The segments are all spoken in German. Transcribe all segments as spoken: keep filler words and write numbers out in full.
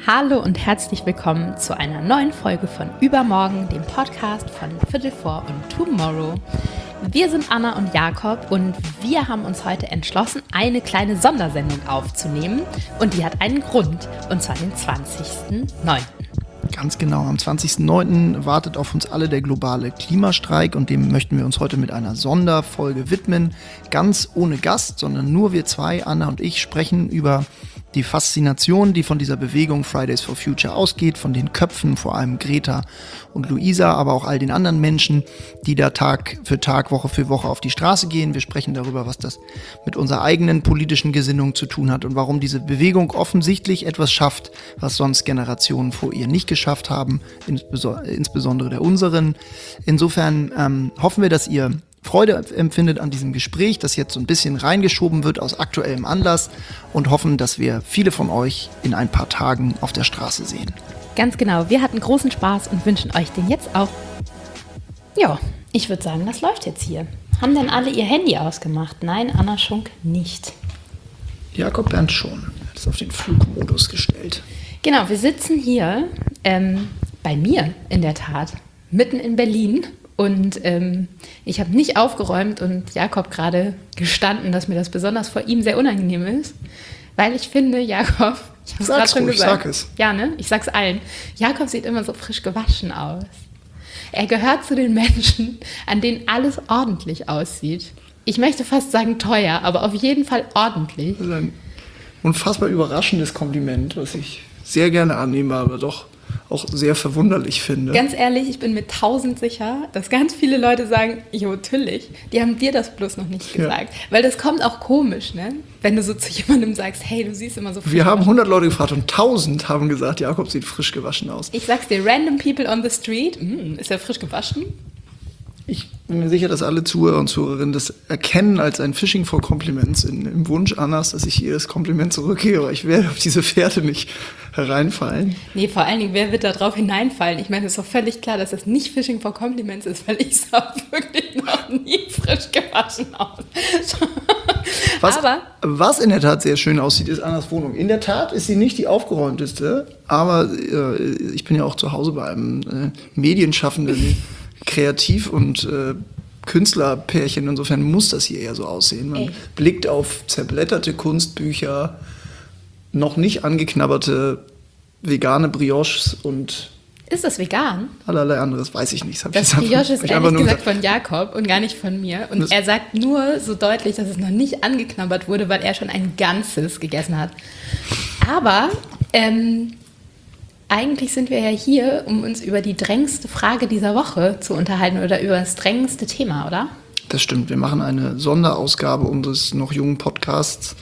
Hallo und herzlich willkommen zu einer neuen Folge von Übermorgen, dem Podcast von Viertel vor und Tomorrow. Wir sind Anna und Jakob und wir haben uns heute entschlossen, eine kleine Sondersendung aufzunehmen. Und die hat einen Grund, und zwar den zwanzigsten neunten Ganz genau, am zwanzigsten neunten wartet auf uns alle der globale Klimastreik und dem möchten wir uns heute mit einer Sonderfolge widmen. Ganz ohne Gast, sondern nur wir zwei, Anna und ich, sprechen über die Faszination, die von dieser Bewegung Fridays for Future ausgeht, von den Köpfen, vor allem Greta und Luisa, aber auch all den anderen Menschen, die da Tag für Tag, Woche für Woche auf die Straße gehen. Wir sprechen darüber, was das mit unserer eigenen politischen Gesinnung zu tun hat und warum diese Bewegung offensichtlich etwas schafft, was sonst Generationen vor ihr nicht geschafft haben, insbesondere der unseren. Insofern ähm, hoffen wir, dass ihr Freude empfindet an diesem Gespräch, das jetzt so ein bisschen reingeschoben wird aus aktuellem Anlass und hoffen, dass wir viele von euch in ein paar Tagen auf der Straße sehen. Ganz genau, wir hatten großen Spaß und wünschen euch den jetzt auch. Ja, ich würde sagen, das läuft jetzt hier. Haben denn alle ihr Handy ausgemacht? Nein, Anna Schunk nicht. Jakob Bernd schon. Er hat es auf den Flugmodus gestellt. Genau, wir sitzen hier ähm, bei mir in der Tat, mitten in Berlin. Und ähm, ich habe nicht aufgeräumt und Jakob gerade gestanden, dass mir das besonders vor ihm sehr unangenehm ist, weil ich finde, Jakob, ich habe es gerade schon gesagt. Sag es. Ja, ne? Ich sag's allen. Jakob sieht immer so frisch gewaschen aus. Er gehört zu den Menschen, an denen alles ordentlich aussieht. Ich möchte fast sagen teuer, aber auf jeden Fall ordentlich. Das ist ein unfassbar überraschendes Kompliment, was ich sehr gerne annehme, aber doch auch sehr verwunderlich finde. Ganz ehrlich, ich bin mir tausend sicher, dass ganz viele Leute sagen, jo, natürlich, die haben dir das bloß noch nicht gesagt. Ja. Weil das kommt auch komisch, ne? Wenn du so zu jemandem sagst, hey, du siehst immer so frisch Wir haben gewaschen. hundert Leute gefragt und tausend haben gesagt, Jakob sieht frisch gewaschen aus. Ich sag's dir, random people on the street, mm, ist er frisch gewaschen? Ich bin mir sicher, dass alle Zuhörer und Zuhörerinnen das erkennen als ein Phishing for Compliments in, im Wunsch Annas, dass ich ihr das Kompliment zurückgebe. Aber ich werde auf diese Fährte nicht hereinfallen. Nee, vor allen Dingen, wer wird da drauf hineinfallen? Ich meine, es ist doch völlig klar, dass das nicht Phishing for Compliments ist, weil ich sah wirklich noch nie frisch gewaschen aus. Was, aber was in der Tat sehr schön aussieht, ist Annas Wohnung. In der Tat ist sie nicht die aufgeräumteste, aber äh, ich bin ja auch zu Hause bei einem äh, Medienschaffenden, Kreativ- und äh, Künstlerpärchen. Insofern muss das hier eher so aussehen. Man Echt? Blickt auf zerblätterte Kunstbücher, noch nicht angeknabberte vegane Brioches und ist das vegan? allerlei anderes, weiß ich nicht. Das, Das Brioche ist ehrlich gesagt von Jakob und gar nicht von mir. Und er sagt nur so deutlich, dass es noch nicht angeknabbert wurde, weil er schon ein ganzes gegessen hat. Aber ähm, eigentlich sind wir ja hier, um uns über die drängendste Frage dieser Woche zu unterhalten oder über das drängendste Thema, oder? Das stimmt, wir machen eine Sonderausgabe unseres noch jungen Podcasts,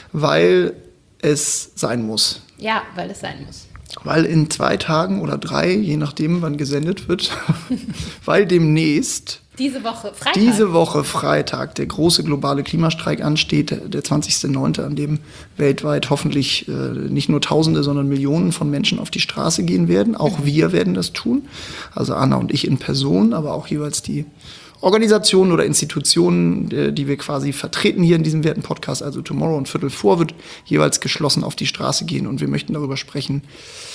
weil es sein muss. Ja, weil es sein muss. Weil in zwei Tagen oder drei, je nachdem, wann gesendet wird, weil demnächst Diese Woche Freitag. Diese Woche Freitag der große globale Klimastreik ansteht, der zwanzigsten neunten, an dem weltweit hoffentlich äh, nicht nur Tausende, sondern Millionen von Menschen auf die Straße gehen werden. Auch mhm. wir werden das tun, also Anna und ich in Person, aber auch jeweils die Organisationen oder Institutionen, die wir quasi vertreten hier in diesem werten Podcast, also Tomorrow und Viertel vor, wird jeweils geschlossen auf die Straße gehen und wir möchten darüber sprechen,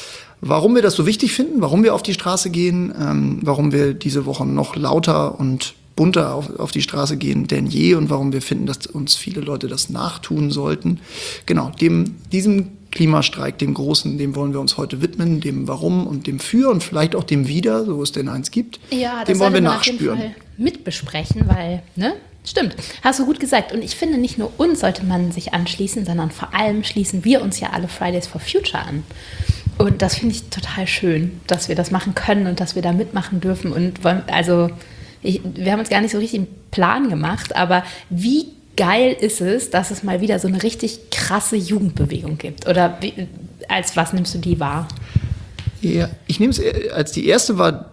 warum wir das so wichtig finden, warum wir auf die Straße gehen, ähm, warum wir diese Woche noch lauter und bunter auf, auf die Straße gehen denn je und warum wir finden, dass uns viele Leute das nachtun sollten. Genau, dem, diesem Klimastreik, dem Großen, dem wollen wir uns heute widmen, dem Warum und dem Für und vielleicht auch dem Wider, so es denn eins gibt. Ja, das dem wollen wir man nachspüren. Auf jeden Fall mitbesprechen, weil, ne? Stimmt, hast du gut gesagt. Und ich finde, nicht nur uns sollte man sich anschließen, sondern vor allem schließen wir uns ja alle Fridays for Future an. Und das finde ich total schön, dass wir das machen können und dass wir da mitmachen dürfen. Und wollen, also, ich, wir haben uns gar nicht so richtig einen Plan gemacht, aber wie geil ist es, dass es mal wieder so eine richtig krasse Jugendbewegung gibt? Oder wie, als was nimmst du die wahr? Ja, ich nehme es als die erste war,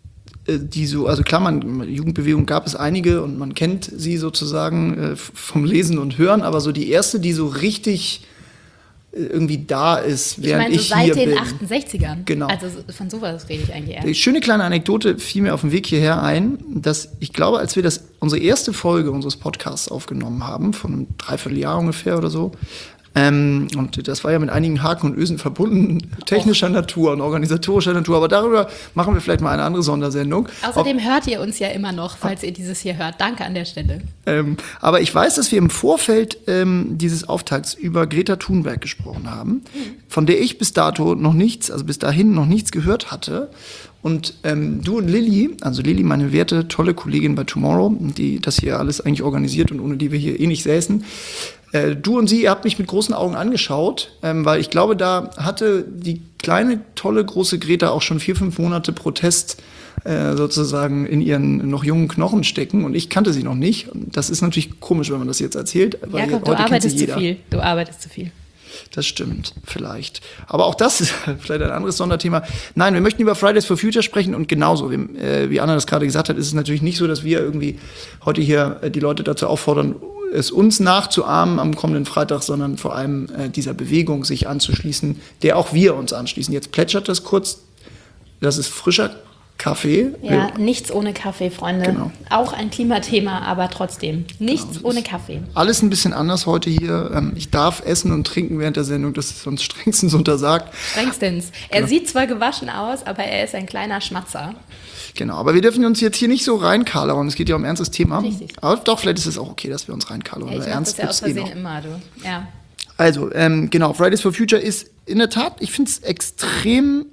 die so, also klar, man, Jugendbewegung gab es einige und man kennt sie sozusagen äh, vom Lesen und Hören, aber so die erste, die so richtig irgendwie da ist, während ich, meine, so ich hier bin. Seit den achtundsechzigern? Genau. Also von sowas rede ich eigentlich eher. Die schöne kleine Anekdote fiel mir auf dem Weg hierher ein, dass ich glaube, als wir das unsere erste Folge unseres Podcasts aufgenommen haben, von einem Dreivierteljahr ungefähr oder so, Ähm, und das war ja mit einigen Haken und Ösen verbunden, technischer Natur und organisatorischer Natur. Aber darüber machen wir vielleicht mal eine andere Sondersendung. Außerdem Auf, hört ihr uns ja immer noch, falls ihr dieses hier hört. Danke an der Stelle. Ähm, aber ich weiß, dass wir im Vorfeld ähm, dieses Auftakts über Greta Thunberg gesprochen haben, mhm. von der ich bis dato noch nichts, also bis dahin noch nichts gehört hatte. Und ähm, du und Lilly, also Lilly, meine werte, tolle Kollegin bei Tomorrow, die das hier alles eigentlich organisiert und ohne die wir hier eh nicht säßen, äh, du und sie, ihr habt mich mit großen Augen angeschaut, ähm, weil ich glaube, da hatte die kleine, tolle, große Greta auch schon vier, fünf Monate Protest äh, sozusagen in ihren noch jungen Knochen stecken und ich kannte sie noch nicht. Und das ist natürlich komisch, wenn man das jetzt erzählt, weil Jakob, heute du arbeitest kennt sie jeder. zu viel. Du arbeitest zu viel. Das stimmt, vielleicht. Aber auch das ist vielleicht ein anderes Sonderthema. Nein, wir möchten über Fridays for Future sprechen und genauso, wie, äh, wie Anna das gerade gesagt hat, ist es natürlich nicht so, dass wir irgendwie heute hier äh, die Leute dazu auffordern, es uns nachzuahmen am kommenden Freitag, sondern vor allem äh, dieser Bewegung sich anzuschließen, der auch wir uns anschließen. Jetzt plätschert das kurz, das ist frischer Kaffee. Ja, nichts ohne Kaffee, Freunde. Genau. Auch ein Klimathema, aber trotzdem. Nichts genau, ohne Kaffee. Alles ein bisschen anders heute hier. Ich darf essen und trinken während der Sendung, das ist sonst strengstens untersagt. Strengstens. Er genau. sieht zwar gewaschen aus, aber er ist ein kleiner Schmatzer. Genau, aber wir dürfen uns jetzt hier nicht so reinkalauern. Es geht ja um ein ernstes Thema. Richtig. Aber doch, vielleicht ist es auch okay, dass wir uns reinkalauern. Ja, ich mach das ja aus Versehen eh immer, du. Ja. Also, ähm, genau, Fridays for Future ist in der Tat, ich finde es extrem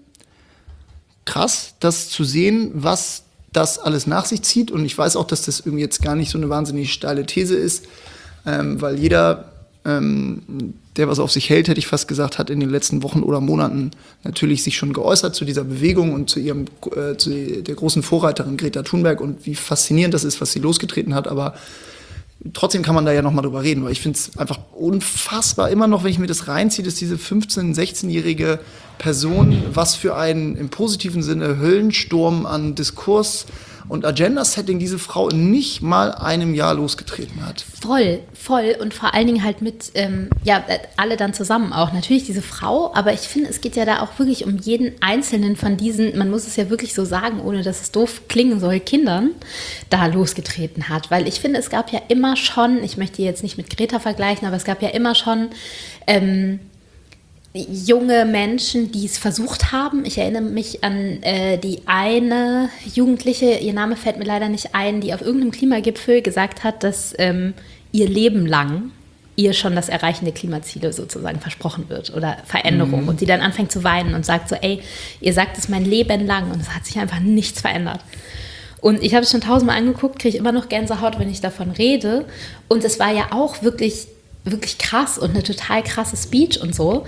krass, das zu sehen, was das alles nach sich zieht. Und ich weiß auch, dass das irgendwie jetzt gar nicht so eine wahnsinnig steile These ist, ähm, weil jeder, ähm, der was auf sich hält, hätte ich fast gesagt, hat in den letzten Wochen oder Monaten natürlich sich schon geäußert zu dieser Bewegung und zu ihrem, äh, zu der großen Vorreiterin Greta Thunberg und wie faszinierend das ist, was sie losgetreten hat. Aber trotzdem kann man da ja noch mal drüber reden, weil ich finde es einfach unfassbar, immer noch, wenn ich mir das reinziehe, dass diese fünfzehn-, sechzehnjährige Person, was für einen im positiven Sinne Höllensturm an Diskurs und Agenda-Setting diese Frau in nicht mal einem Jahr losgetreten hat. Voll, voll und vor allen Dingen halt mit, ähm, ja, alle dann zusammen auch. Natürlich diese Frau, aber ich finde, es geht ja da auch wirklich um jeden einzelnen von diesen, man muss es ja wirklich so sagen, ohne dass es doof klingen soll, Kindern da losgetreten hat. Weil ich finde, es gab ja immer schon, ich möchte jetzt nicht mit Greta vergleichen, aber es gab ja immer schon ähm, junge Menschen, die es versucht haben. Ich erinnere mich an äh, die eine Jugendliche, ihr Name fällt mir leider nicht ein, die auf irgendeinem Klimagipfel gesagt hat, dass ähm, ihr Leben lang ihr schon das Erreichen der Klimaziele sozusagen versprochen wird oder Veränderung. Mhm. Und sie dann anfängt zu weinen und sagt so, ey, ihr sagt es mein Leben lang und es hat sich einfach nichts verändert. Und ich habe es schon tausendmal angeguckt, kriege immer noch Gänsehaut, wenn ich davon rede. Und es war ja auch wirklich, wirklich krass und eine total krasse Speech und so.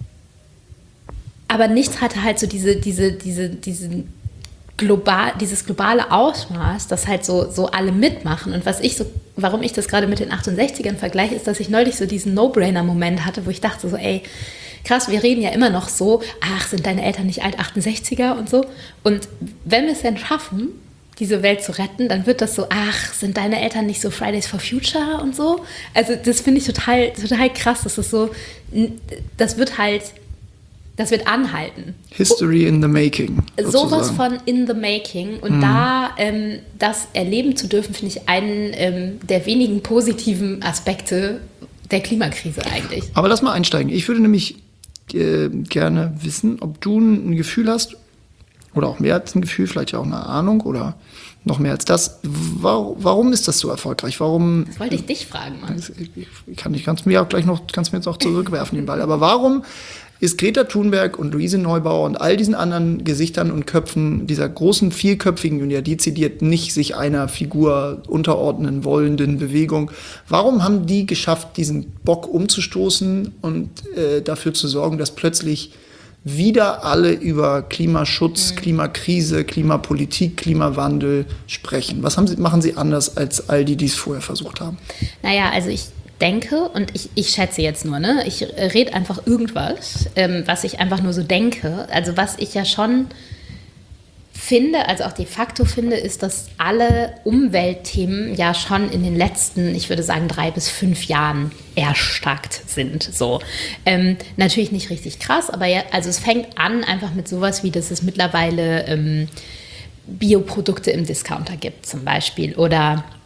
Aber nichts hatte halt so diese, diese, diese, diesen global, dieses globale Ausmaß, dass halt so, so alle mitmachen. Und was ich so, warum ich das gerade mit den achtundsechzigern vergleiche, ist, dass ich neulich so diesen No-Brainer-Moment hatte, wo ich dachte so, ey, krass, wir reden ja immer noch so, ach, sind deine Eltern nicht alt achtundsechziger und so. Und wenn wir es dann schaffen, diese Welt zu retten, dann wird das so, ach, sind deine Eltern nicht so Fridays for Future und so? Also das finde ich total, total krass, das ist so, das wird halt, das wird anhalten. History in the making. Sozusagen. Sowas von in the making. Und mhm. da ähm, das erleben zu dürfen, finde ich einen ähm, der wenigen positiven Aspekte der Klimakrise eigentlich. Aber lass mal einsteigen. Ich würde nämlich äh, gerne wissen, ob du ein Gefühl hast, oder auch mehr als ein Gefühl, vielleicht ja auch eine Ahnung oder noch mehr als das. Warum, warum ist das so erfolgreich? Warum? Das wollte ich dich fragen, Mann. Ich kann, ich kannst mir auch gleich noch, kannst mir jetzt auch zurückwerfen den Ball. Aber warum ist Greta Thunberg und Luise Neubauer und all diesen anderen Gesichtern und Köpfen dieser großen, vielköpfigen und ja dezidiert nicht sich einer Figur unterordnen wollenden Bewegung, warum haben die geschafft, diesen Bock umzustoßen und äh, dafür zu sorgen, dass plötzlich wieder alle über Klimaschutz, mhm. Klimakrise, Klimapolitik, Klimawandel sprechen? Was haben sie, machen sie anders als all die, die es vorher versucht haben? Naja, also ich denke, und ich, ich schätze jetzt nur, ne? Ich rede einfach irgendwas, ähm, was ich einfach nur so denke. Also was ich ja schon finde, also auch de facto finde, ist, dass alle Umweltthemen ja schon in den letzten, ich würde sagen, drei bis fünf Jahren erstarkt sind. So. Ähm, natürlich nicht richtig krass, aber ja, also es fängt an einfach mit sowas wie, dass es mittlerweile ähm, Bioprodukte im Discounter gibt zum Beispiel oder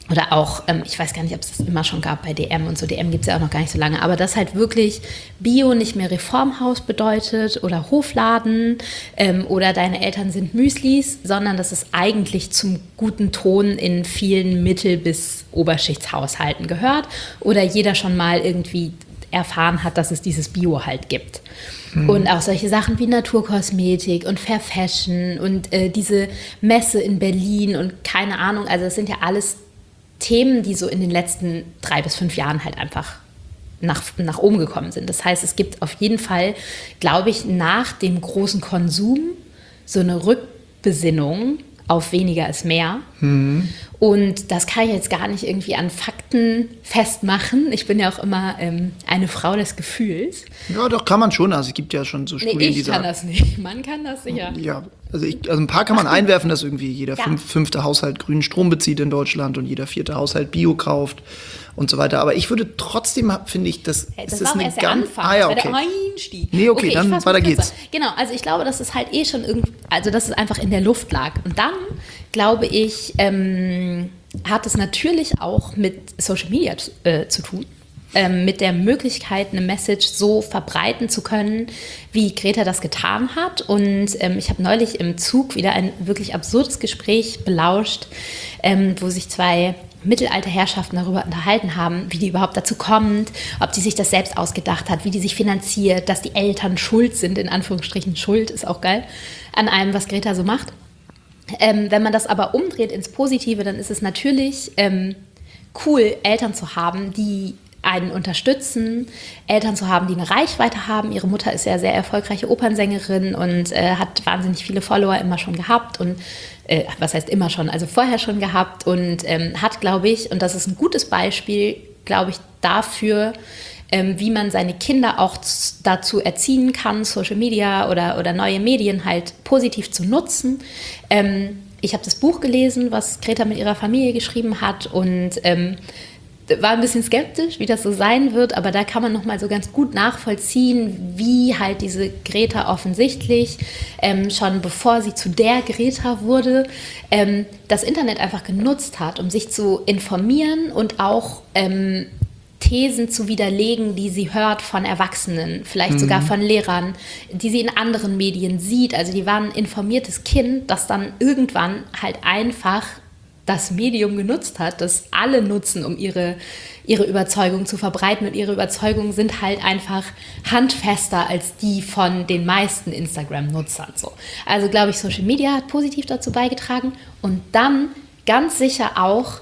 Oder auch, ähm, ich weiß gar nicht, ob es das immer schon gab bei D M und so. D M gibt es ja auch noch gar nicht so lange. Aber dass halt wirklich Bio nicht mehr Reformhaus bedeutet oder Hofladen ähm, oder deine Eltern sind Müslis, sondern dass es eigentlich zum guten Ton in vielen Mittel- bis Oberschichtshaushalten gehört. Oder jeder schon mal irgendwie erfahren hat, dass es dieses Bio halt gibt. Mhm. Und auch solche Sachen wie Naturkosmetik und Fair Fashion und äh, diese Messe in Berlin und keine Ahnung. Also das sind ja alles Themen, die so in den letzten drei bis fünf Jahren halt einfach nach, nach oben gekommen sind. Das heißt, es gibt auf jeden Fall, glaube ich, nach dem großen Konsum so eine Rückbesinnung auf weniger ist mehr. Mhm. Und das kann ich jetzt gar nicht irgendwie an Fakten festmachen. Ich bin ja auch immer ähm, eine Frau des Gefühls. Ja, doch, kann man schon. Also es gibt ja schon so Studien, nee, ich die sagen... kann das nicht. Man kann das sicher. Ja, also, ich, also ein paar kann man einwerfen, dass irgendwie jeder ja. fünf, fünfte Haushalt grünen Strom bezieht in Deutschland und jeder vierte Haushalt Bio kauft und so weiter. Aber ich würde trotzdem, finde ich, das, hey, ist das war auch eine erst der ganz... Anfang, Ah, ja, das okay. war der Einstieg. Nee, okay, okay dann weiter geht's. Genau, also ich glaube, dass es halt eh schon irgendwie, also dass es einfach in der Luft lag. Und dann, glaube ich, ähm, hat es natürlich auch mit Social Media äh, zu tun. Ähm, mit der Möglichkeit, eine Message so verbreiten zu können, wie Greta das getan hat. Und ähm, ich habe neulich im Zug wieder ein wirklich absurdes Gespräch belauscht, ähm, wo sich zwei Mittelalterherrschaften darüber unterhalten haben, wie die überhaupt dazu kommt, ob die sich das selbst ausgedacht hat, wie die sich finanziert, dass die Eltern schuld sind, in Anführungsstrichen Schuld, ist auch geil, an allem, was Greta so macht. Ähm, wenn man das aber umdreht ins Positive, dann ist es natürlich ähm, cool, Eltern zu haben, die einen unterstützen, Eltern zu haben, die eine Reichweite haben. Ihre Mutter ist ja sehr erfolgreiche Opernsängerin und äh, hat wahnsinnig viele Follower immer schon gehabt und äh, was heißt immer schon, also vorher schon gehabt und ähm, hat, glaube ich, und das ist ein gutes Beispiel, glaube ich, dafür, ähm, wie man seine Kinder auch z- dazu erziehen kann, Social Media oder, oder neue Medien halt positiv zu nutzen. Ähm, ich habe das Buch gelesen, was Greta mit ihrer Familie geschrieben hat und ähm, war ein bisschen skeptisch, wie das so sein wird, aber da kann man nochmal so ganz gut nachvollziehen, wie halt diese Greta offensichtlich, ähm, schon bevor sie zu der Greta wurde, ähm, das Internet einfach genutzt hat, um sich zu informieren und auch ähm, Thesen zu widerlegen, die sie hört von Erwachsenen, vielleicht mhm. sogar von Lehrern, die sie in anderen Medien sieht. Also die waren ein informiertes Kind, das dann irgendwann halt einfach das Medium genutzt hat, das alle nutzen, um ihre, ihre Überzeugung zu verbreiten. Und ihre Überzeugungen sind halt einfach handfester als die von den meisten Instagram-Nutzern. So. Also glaube ich, Social Media hat positiv dazu beigetragen. Und dann ganz sicher auch,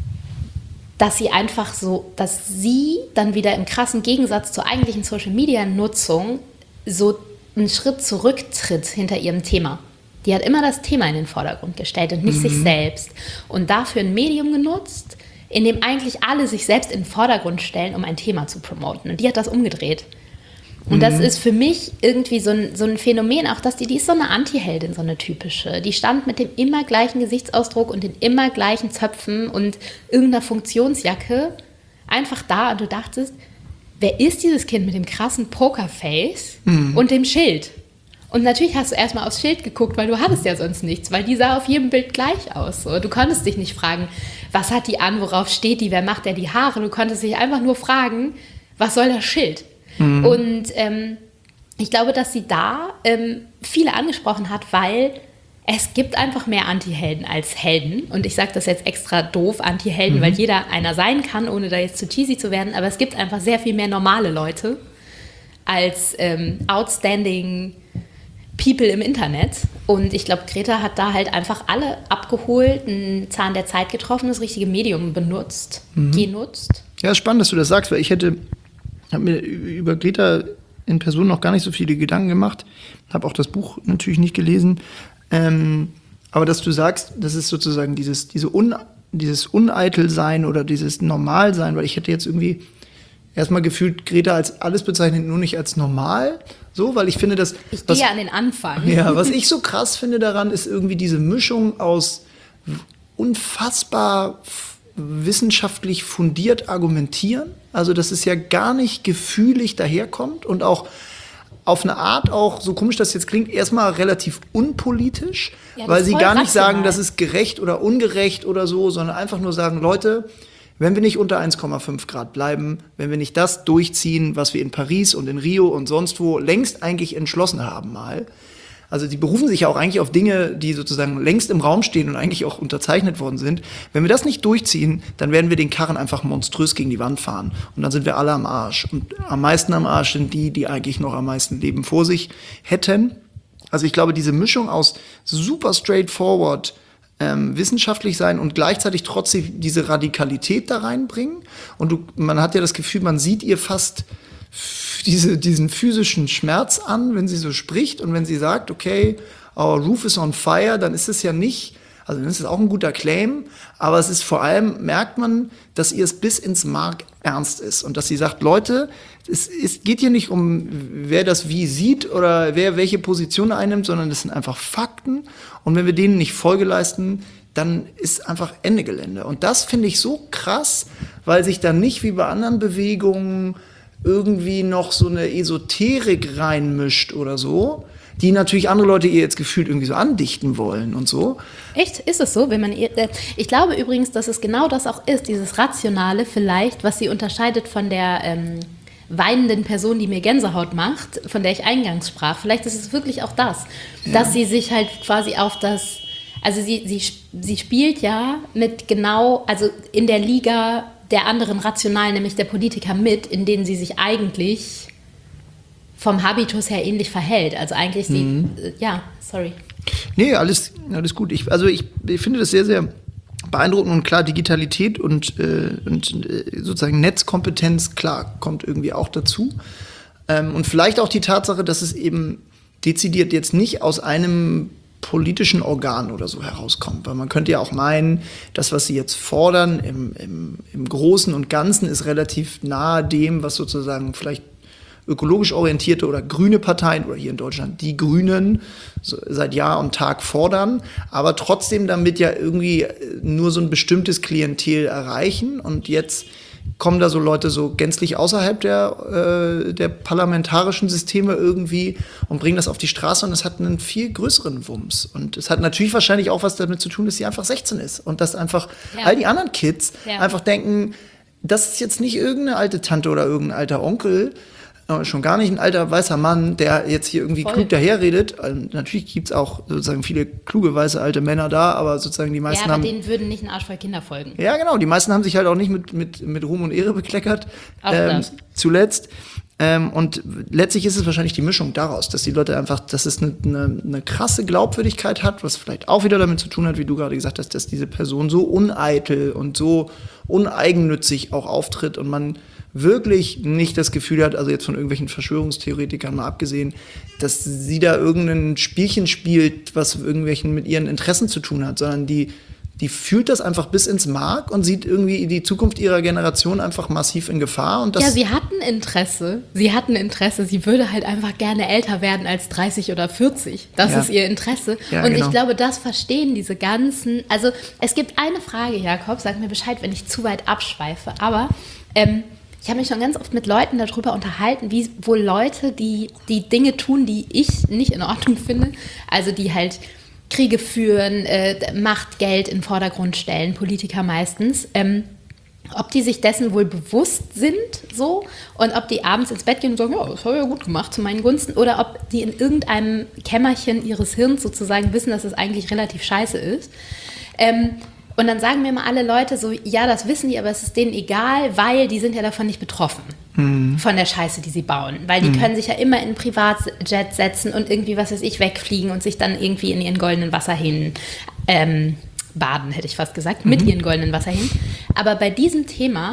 dass sie einfach so, dass sie dann wieder im krassen Gegensatz zur eigentlichen Social-Media-Nutzung so einen Schritt zurücktritt hinter ihrem Thema. Die hat immer das Thema in den Vordergrund gestellt und nicht mhm. sich selbst. Und dafür ein Medium genutzt, in dem eigentlich alle sich selbst in den Vordergrund stellen, um ein Thema zu promoten. Und die hat das umgedreht. Und mhm. das ist für mich irgendwie so ein, so ein Phänomen, auch dass die, die ist so eine Anti-Heldin, so eine typische. Die stand mit dem immer gleichen Gesichtsausdruck und den immer gleichen Zöpfen und irgendeiner Funktionsjacke einfach da. Und du dachtest, wer ist dieses Kind mit dem krassen Pokerface mhm. und dem Schild? Und natürlich hast du erstmal aufs Schild geguckt, weil du hattest ja sonst nichts, weil die sah auf jedem Bild gleich aus. So. Du konntest dich nicht fragen, was hat die an, worauf steht die, wer macht der die Haare? Du konntest dich einfach nur fragen, was soll das Schild? Mhm. Und ähm, ich glaube, dass sie da ähm, viele angesprochen hat, weil es gibt einfach mehr Anti-Helden als Helden. Und ich sage das jetzt extra doof, Anti-Helden, mhm. weil jeder einer sein kann, ohne da jetzt zu cheesy zu werden. Aber es gibt einfach sehr viel mehr normale Leute als ähm, outstanding People im Internet. Und ich glaube, Greta hat da halt einfach alle abgeholt, einen Zahn der Zeit getroffen, das richtige Medium benutzt, mhm. genutzt. Ja, spannend, dass du das sagst, weil ich hätte, habe mir über Greta in Person noch gar nicht so viele Gedanken gemacht, habe auch das Buch natürlich nicht gelesen, ähm, aber dass du sagst, das ist sozusagen dieses, diese Un, dieses Uneitelsein oder dieses Normalsein, weil ich hätte jetzt irgendwie erstmal gefühlt Greta als alles bezeichnet, nur nicht als normal. So, weil ich finde, dass... Ich gehe ja an den Anfang. Ja, was ich so krass finde daran, ist irgendwie diese Mischung aus unfassbar f- wissenschaftlich fundiert argumentieren. Also, dass es ja gar nicht gefühlig daherkommt und auch auf eine Art auch, so komisch das jetzt klingt, erstmal relativ unpolitisch, Ja, das weil ist sie voll gar nicht rational. sagen, das ist gerecht oder ungerecht oder so, sondern einfach nur sagen, Leute, wenn wir nicht unter eins Komma fünf Grad bleiben, wenn wir nicht das durchziehen, was wir in Paris und in Rio und sonst wo längst eigentlich entschlossen haben mal, also die berufen sich ja auch eigentlich auf Dinge, die sozusagen längst im Raum stehen und eigentlich auch unterzeichnet worden sind. Wenn wir das nicht durchziehen, dann werden wir den Karren einfach monströs gegen die Wand fahren. Und dann sind wir alle am Arsch. Und am meisten am Arsch sind die, die eigentlich noch am meisten Leben vor sich hätten. Also ich glaube, diese Mischung aus super straightforward ähm, wissenschaftlich sein und gleichzeitig trotzdem diese Radikalität da reinbringen. Und du, man hat ja das Gefühl, man sieht ihr fast Diese, diesen physischen Schmerz an, wenn sie so spricht und wenn sie sagt, okay, our roof is on fire, dann ist es ja nicht, also dann ist es auch ein guter Claim, aber es ist vor allem, merkt man, dass ihr es bis ins Mark ernst ist und dass sie sagt, Leute, es, es geht hier nicht um, wer das wie sieht oder wer welche Position einnimmt, sondern das sind einfach Fakten und wenn wir denen nicht Folge leisten, dann ist einfach Ende Gelände. Und das finde ich so krass, weil sich dann nicht wie bei anderen Bewegungen irgendwie noch so eine Esoterik reinmischt oder so, die natürlich andere Leute ihr jetzt gefühlt irgendwie so andichten wollen und so. Echt? Ist es so? Wenn man, äh, ich glaube übrigens, dass es genau das auch ist, dieses Rationale vielleicht, was sie unterscheidet von der ähm, weinenden Person, die mir Gänsehaut macht, von der ich eingangs sprach. Vielleicht ist es wirklich auch das, ja. dass sie sich halt quasi auf das, also sie, sie, sie spielt ja mit genau, also in der Liga der anderen Rationalen, nämlich der Politiker mit, in denen sie sich eigentlich vom Habitus her ähnlich verhält. Also eigentlich sie, mhm. äh, ja, sorry. Nee, alles, alles gut. Ich, also ich, ich finde das sehr, sehr beeindruckend und klar, Digitalität und, äh, und äh, sozusagen Netzkompetenz, klar, kommt irgendwie auch dazu. Ähm, und vielleicht auch die Tatsache, dass es eben dezidiert jetzt nicht aus einem politischen Organ oder so herauskommt. Weil man könnte ja auch meinen, das, was sie jetzt fordern im, im, im Großen und Ganzen, ist relativ nahe dem, was sozusagen vielleicht ökologisch orientierte oder grüne Parteien oder hier in Deutschland die Grünen so seit Jahr und Tag fordern, aber trotzdem damit ja irgendwie nur so ein bestimmtes Klientel erreichen. Und jetzt kommen da so Leute so gänzlich außerhalb der, äh, der parlamentarischen Systeme irgendwie und bringen das auf die Straße und es hat einen viel größeren Wumms. Und es hat natürlich wahrscheinlich auch was damit zu tun, dass sie einfach sechzehn ist und dass einfach ja. all die anderen Kids ja. einfach denken, das ist jetzt nicht irgendeine alte Tante oder irgendein alter Onkel, schon gar nicht ein alter weißer Mann, der jetzt hier irgendwie Voll. klug daherredet. Also natürlich gibt es auch sozusagen viele kluge weiße alte Männer da, aber sozusagen die meisten haben... Ja, aber haben, denen würden nicht ein Arsch voll Kinder folgen. Ja, genau. Die meisten haben sich halt auch nicht mit, mit, mit Ruhm und Ehre bekleckert. Auch ähm, das. Zuletzt. Ähm, und letztlich ist es wahrscheinlich die Mischung daraus, dass die Leute einfach, dass es eine, eine, eine krasse Glaubwürdigkeit hat, was vielleicht auch wieder damit zu tun hat, wie du gerade gesagt hast, dass diese Person so uneitel und so uneigennützig auch auftritt und man wirklich nicht das Gefühl hat, also jetzt von irgendwelchen Verschwörungstheoretikern mal abgesehen, dass sie da irgendein Spielchen spielt, was irgendwelchen mit ihren Interessen zu tun hat, sondern die, die fühlt das einfach bis ins Mark und sieht irgendwie die Zukunft ihrer Generation einfach massiv in Gefahr. Und das ja, sie hatten Interesse. Sie hatten Interesse. Sie würde halt einfach gerne älter werden als dreißig oder vierzig. Das ja. ist ihr Interesse. Ja, und genau. ich glaube, das verstehen diese ganzen... Also es gibt eine Frage, Jakob, sag mir Bescheid, wenn ich zu weit abschweife. Aber... Ähm, ich habe mich schon ganz oft mit Leuten darüber unterhalten, wie wohl Leute, die die Dinge tun, die ich nicht in Ordnung finde, also die halt Kriege führen, äh, Macht, Geld in den Vordergrund stellen, Politiker meistens, ähm, ob die sich dessen wohl bewusst sind so und ob die abends ins Bett gehen und sagen, ja, das habe ich ja gut gemacht zu meinen Gunsten, oder ob die in irgendeinem Kämmerchen ihres Hirns sozusagen wissen, dass es eigentlich relativ scheiße ist. Ähm, Und dann sagen mir mal alle Leute so, ja, das wissen die, aber es ist denen egal, weil die sind ja davon nicht betroffen, mhm. von der Scheiße, die sie bauen. Weil die mhm. können sich ja immer in ein Privatjet setzen und irgendwie, was weiß ich, wegfliegen und sich dann irgendwie in ihren goldenen Wasserhähnen ähm, baden, hätte ich fast gesagt, mhm. mit ihren goldenen Wasserhähnen. Aber bei diesem Thema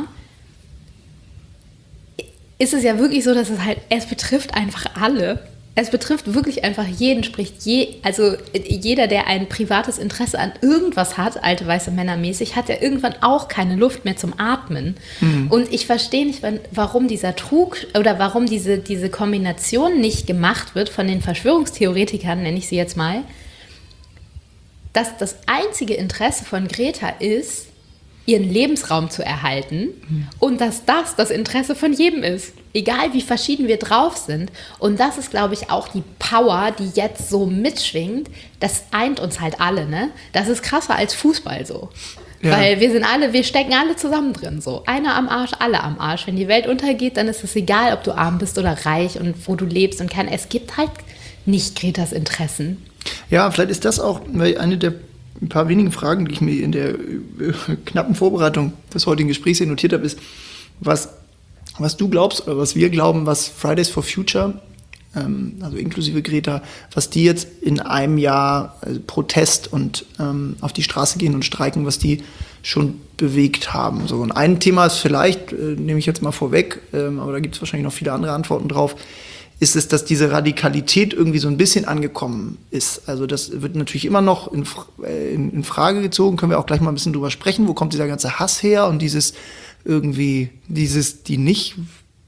ist es ja wirklich so, dass es halt, es betrifft einfach alle. Es betrifft wirklich einfach jeden, sprich je, also jeder, der ein privates Interesse an irgendwas hat, alte weiße Männer mäßig, hat ja irgendwann auch keine Luft mehr zum Atmen. Mhm. Und ich verstehe nicht, warum dieser Trug oder warum diese, diese Kombination nicht gemacht wird von den Verschwörungstheoretikern, nenne ich sie jetzt mal, dass das einzige Interesse von Greta ist, ihren Lebensraum zu erhalten mhm. und dass das das Interesse von jedem ist. Egal wie verschieden wir drauf sind. Und das ist, glaube ich, auch die Power, die jetzt so mitschwingt. Das eint uns halt alle, ne? Das ist krasser als Fußball so. Ja. Weil wir sind alle, wir stecken alle zusammen drin so. Einer am Arsch, alle am Arsch. Wenn die Welt untergeht, dann ist es egal, ob du arm bist oder reich und wo du lebst und kein. Es gibt halt nicht Gretas Interessen. Ja, vielleicht ist das auch eine der ein paar wenigen Fragen, die ich mir in der knappen Vorbereitung des heutigen Gesprächs hier notiert habe, ist, was, was du glaubst oder was wir glauben, was Fridays for Future, ähm, also inklusive Greta, was die jetzt in einem Jahr also Protest und ähm, auf die Straße gehen und streiken, was die schon bewegt haben. So, und ein Thema ist vielleicht, äh, nehme ich jetzt mal vorweg, ähm, aber da gibt es wahrscheinlich noch viele andere Antworten drauf, ist es, dass diese Radikalität irgendwie so ein bisschen angekommen ist. Also das wird natürlich immer noch in, in, in Frage gezogen, können wir auch gleich mal ein bisschen drüber sprechen, wo kommt dieser ganze Hass her und dieses irgendwie, dieses, die nicht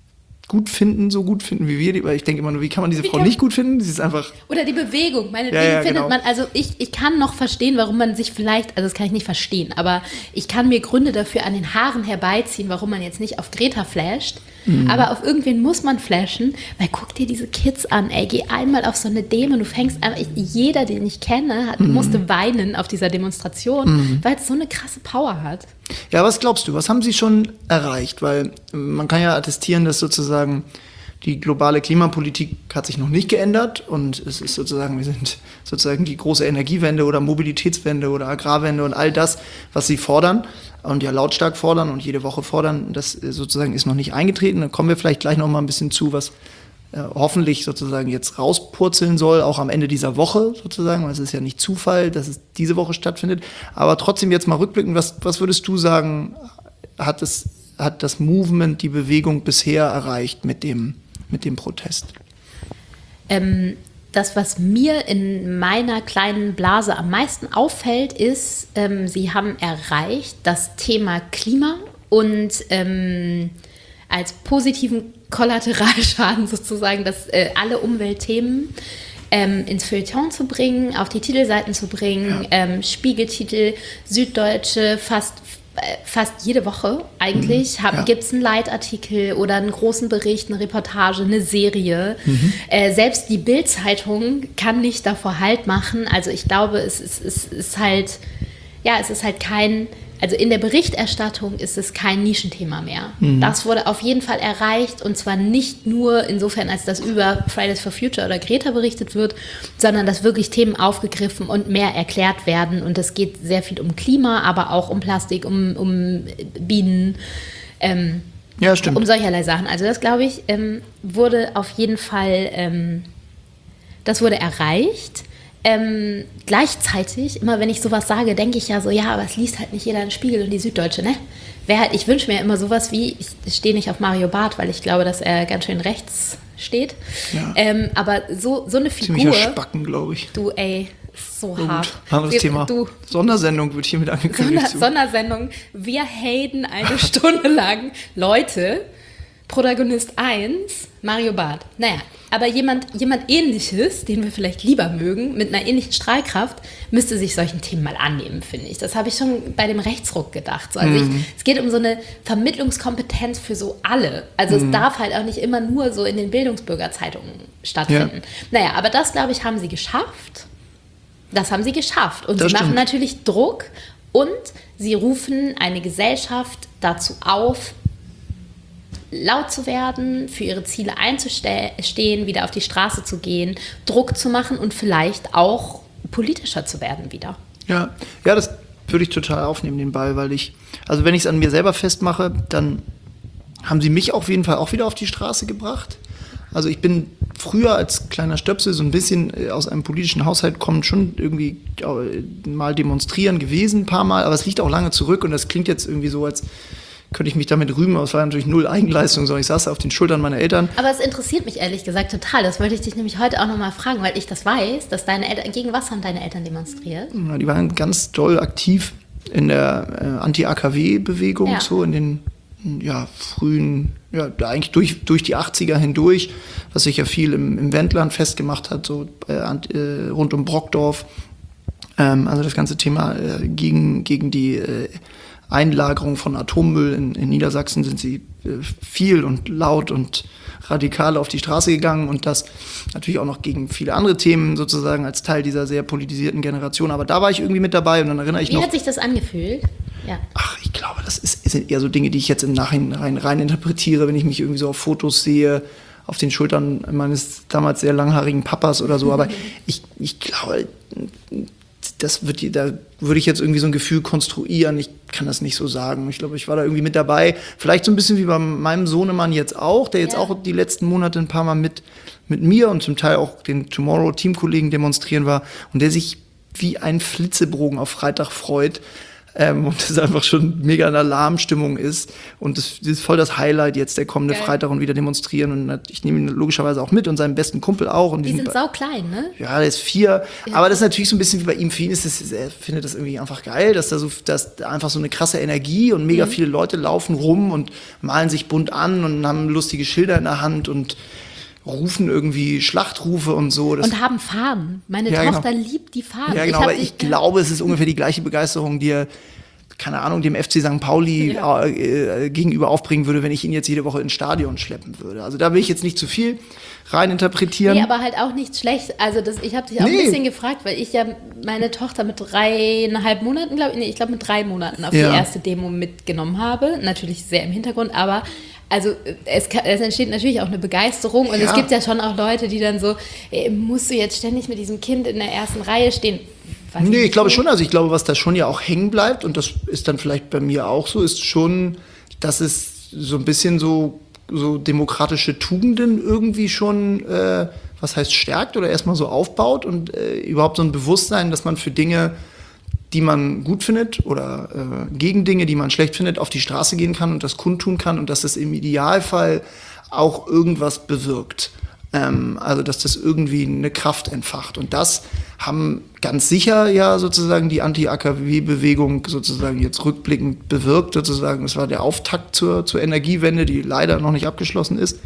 gut finden, so gut finden wie wir, weil ich denke immer nur, wie kann man diese wie Frau nicht gut finden? Sie ist einfach... Oder die Bewegung, meine, ja, ja, findet genau. man, also ich, ich kann noch verstehen, warum man sich vielleicht, also das kann ich nicht verstehen, aber ich kann mir Gründe dafür an den Haaren herbeiziehen, warum man jetzt nicht auf Greta flasht, mhm. aber auf irgendwen muss man flashen, weil guck dir diese Kids an, ey, geh einmal auf so eine Demo, du fängst einfach, jeder, den ich kenne, hat, mhm. musste weinen auf dieser Demonstration, mhm. weil es so eine krasse Power hat. Ja, was glaubst du, was haben sie schon erreicht? Weil man kann ja attestieren, dass sozusagen die globale Klimapolitik hat sich noch nicht geändert und es ist sozusagen, wir sind sozusagen die große Energiewende oder Mobilitätswende oder Agrarwende und all das, was sie fordern und ja lautstark fordern und jede Woche fordern, das sozusagen ist noch nicht eingetreten. Da kommen wir vielleicht gleich noch mal ein bisschen zu, was äh, hoffentlich sozusagen jetzt rauspurzeln soll, auch am Ende dieser Woche sozusagen, weil es ist ja nicht Zufall, dass es diese Woche stattfindet. Aber trotzdem jetzt mal rückblickend, was, was würdest du sagen, hat es, hat das Movement, die Bewegung bisher erreicht mit dem, mit dem Protest? Ähm, das, was mir in meiner kleinen Blase am meisten auffällt, ist, ähm, sie haben erreicht, das Thema Klima und ähm, als positiven Kollateralschaden sozusagen, dass äh, alle Umweltthemen ähm, ins Feuilleton zu bringen, auf die Titelseiten zu bringen, ja. ähm, Spiegeltitel, Süddeutsche, fast fast jede Woche eigentlich ja. gibt es einen Leitartikel oder einen großen Bericht, eine Reportage, eine Serie. Mhm. Äh, selbst die Bild-Zeitung kann nicht davor Halt machen. Also ich glaube, es ist, es ist halt, ja, es ist halt kein, also in der Berichterstattung ist es kein Nischenthema mehr. Mhm. Das wurde auf jeden Fall erreicht und zwar nicht nur insofern, als das über Fridays for Future oder Greta berichtet wird, sondern dass wirklich Themen aufgegriffen und mehr erklärt werden und es geht sehr viel um Klima, aber auch um Plastik, um, um Bienen, ähm, ja, stimmt. um solcherlei Sachen. Also das, glaube ich, ähm, wurde auf jeden Fall, ähm, das wurde erreicht. Ähm, gleichzeitig, immer wenn ich sowas sage, denke ich ja so, ja, aber es liest halt nicht jeder den Spiegel und die Süddeutsche, ne? Wer halt, ich wünsche mir immer sowas wie, ich stehe nicht auf Mario Barth, weil ich glaube, dass er ganz schön rechts steht. Ja. Ähm, aber so, so eine Figur. Ziemlicher Spacken, glaube ich. Du, ey, so oh, hart. Anderes wir, Thema. Du, Sondersendung wird hiermit angekündigt. Sonder, Sondersendung. Wir haten eine Stunde lang Leute. Protagonist eins, Mario Barth. Naja, aber jemand, jemand Ähnliches, den wir vielleicht lieber mögen, mit einer ähnlichen Strahlkraft, müsste sich solchen Themen mal annehmen, finde ich. Das habe ich schon bei dem Rechtsruck gedacht. So, also mhm. ich, es geht um so eine Vermittlungskompetenz für so alle. Also mhm. es darf halt auch nicht immer nur so in den Bildungsbürgerzeitungen stattfinden. Ja. Naja, aber das, glaube ich, haben sie geschafft. Das haben sie geschafft. Und das sie stimmt. machen natürlich Druck und sie rufen eine Gesellschaft dazu auf, laut zu werden, für ihre Ziele einzustehen, wieder auf die Straße zu gehen, Druck zu machen und vielleicht auch politischer zu werden wieder. Ja, ja, das würde ich total aufnehmen, den Ball, weil ich, also wenn ich es an mir selber festmache, dann haben sie mich auf jeden Fall auch wieder auf die Straße gebracht. Also ich bin früher als kleiner Stöpsel so ein bisschen aus einem politischen Haushalt kommend schon irgendwie mal demonstrieren gewesen, ein paar Mal, aber es liegt auch lange zurück und das klingt jetzt irgendwie so, als könnte ich mich damit rühmen, aber es war natürlich null Eigenleistung, sondern ich saß auf den Schultern meiner Eltern. Aber es interessiert mich ehrlich gesagt total. Das wollte ich dich nämlich heute auch nochmal fragen, weil ich das weiß, dass deine Eltern, gegen was haben deine Eltern demonstriert? Ja, die waren ganz doll aktiv in der äh, Anti-A K W-Bewegung, ja. so in den ja, frühen, ja, eigentlich durch, durch die achtziger hindurch, was sich ja viel im, im Wendland festgemacht hat, so äh, äh, rund um Brockdorf. Ähm, also das ganze Thema äh, gegen, gegen die äh, Einlagerung von Atommüll. In, in Niedersachsen sind sie äh, viel und laut und radikal auf die Straße gegangen und das natürlich auch noch gegen viele andere Themen sozusagen als Teil dieser sehr politisierten Generation. Aber da war ich irgendwie mit dabei und dann erinnere ich Wie noch... Wie hat sich das angefühlt? Ja. Ach, ich glaube, das ist, sind eher so Dinge, die ich jetzt im Nachhinein rein interpretiere, wenn ich mich irgendwie so auf Fotos sehe, auf den Schultern meines damals sehr langhaarigen Papas oder so. Aber ich, ich glaube, das wird, da würde ich jetzt irgendwie so ein Gefühl konstruieren. Ich kann das nicht so sagen. Ich glaube, ich war da irgendwie mit dabei. Vielleicht so ein bisschen wie bei meinem Sohnemann jetzt auch, der jetzt ja. auch die letzten Monate ein paar Mal mit, mit mir und zum Teil auch den Tomorrow-Teamkollegen demonstrieren war und der sich wie ein Flitzebogen auf Freitag freut. Ähm, und das einfach schon mega eine Alarmstimmung ist. Und das, das ist voll das Highlight jetzt, der kommende Geil. Freitag und wieder demonstrieren. Und ich nehme ihn logischerweise auch mit und seinen besten Kumpel auch. Und die, die sind sau klein, ne? Ja, der ist vier. Ja. Aber das ist natürlich so ein bisschen wie bei ihm. Für ihn ist das, er findet das irgendwie einfach geil, dass da so, dass da einfach so eine krasse Energie und mega mhm. viele Leute laufen rum und malen sich bunt an und haben lustige Schilder in der Hand und rufen irgendwie Schlachtrufe und so. Das und haben Farben. Meine ja, Tochter genau. liebt die Farben. Ja, genau, ich aber ich ja. glaube, es ist ungefähr die gleiche Begeisterung, die er, keine Ahnung, dem F C Sankt Pauli ja. äh, gegenüber aufbringen würde, wenn ich ihn jetzt jede Woche ins Stadion schleppen würde. Also da will ich jetzt nicht zu viel rein interpretieren. Nee, aber halt auch nichts schlecht. Also das, ich habe dich auch nee. ein bisschen gefragt, weil ich ja meine Tochter mit dreieinhalb Monaten, glaube ich, nee, ich glaube mit drei Monaten auf ja. die erste Demo mitgenommen habe. Natürlich sehr im Hintergrund, aber also es, kann, es entsteht natürlich auch eine Begeisterung und ja. es gibt ja schon auch Leute, die dann so, ey, musst du jetzt ständig mit diesem Kind in der ersten Reihe stehen? Weiß nee, ich, ich glaube schon, also ich glaube, was da schon ja auch hängen bleibt und das ist dann vielleicht bei mir auch so, ist schon, dass es so ein bisschen so, so demokratische Tugenden irgendwie schon, äh, was heißt stärkt oder erstmal so aufbaut und äh, überhaupt so ein Bewusstsein, dass man für Dinge, die man gut findet oder äh, gegen Dinge, die man schlecht findet, auf die Straße gehen kann und das kundtun kann und dass das im Idealfall auch irgendwas bewirkt. Ähm, also dass das irgendwie eine Kraft entfacht. Und das haben ganz sicher ja sozusagen die Anti-A K W-Bewegung sozusagen jetzt rückblickend bewirkt. Sozusagen, das war der Auftakt zur, zur Energiewende, die leider noch nicht abgeschlossen ist.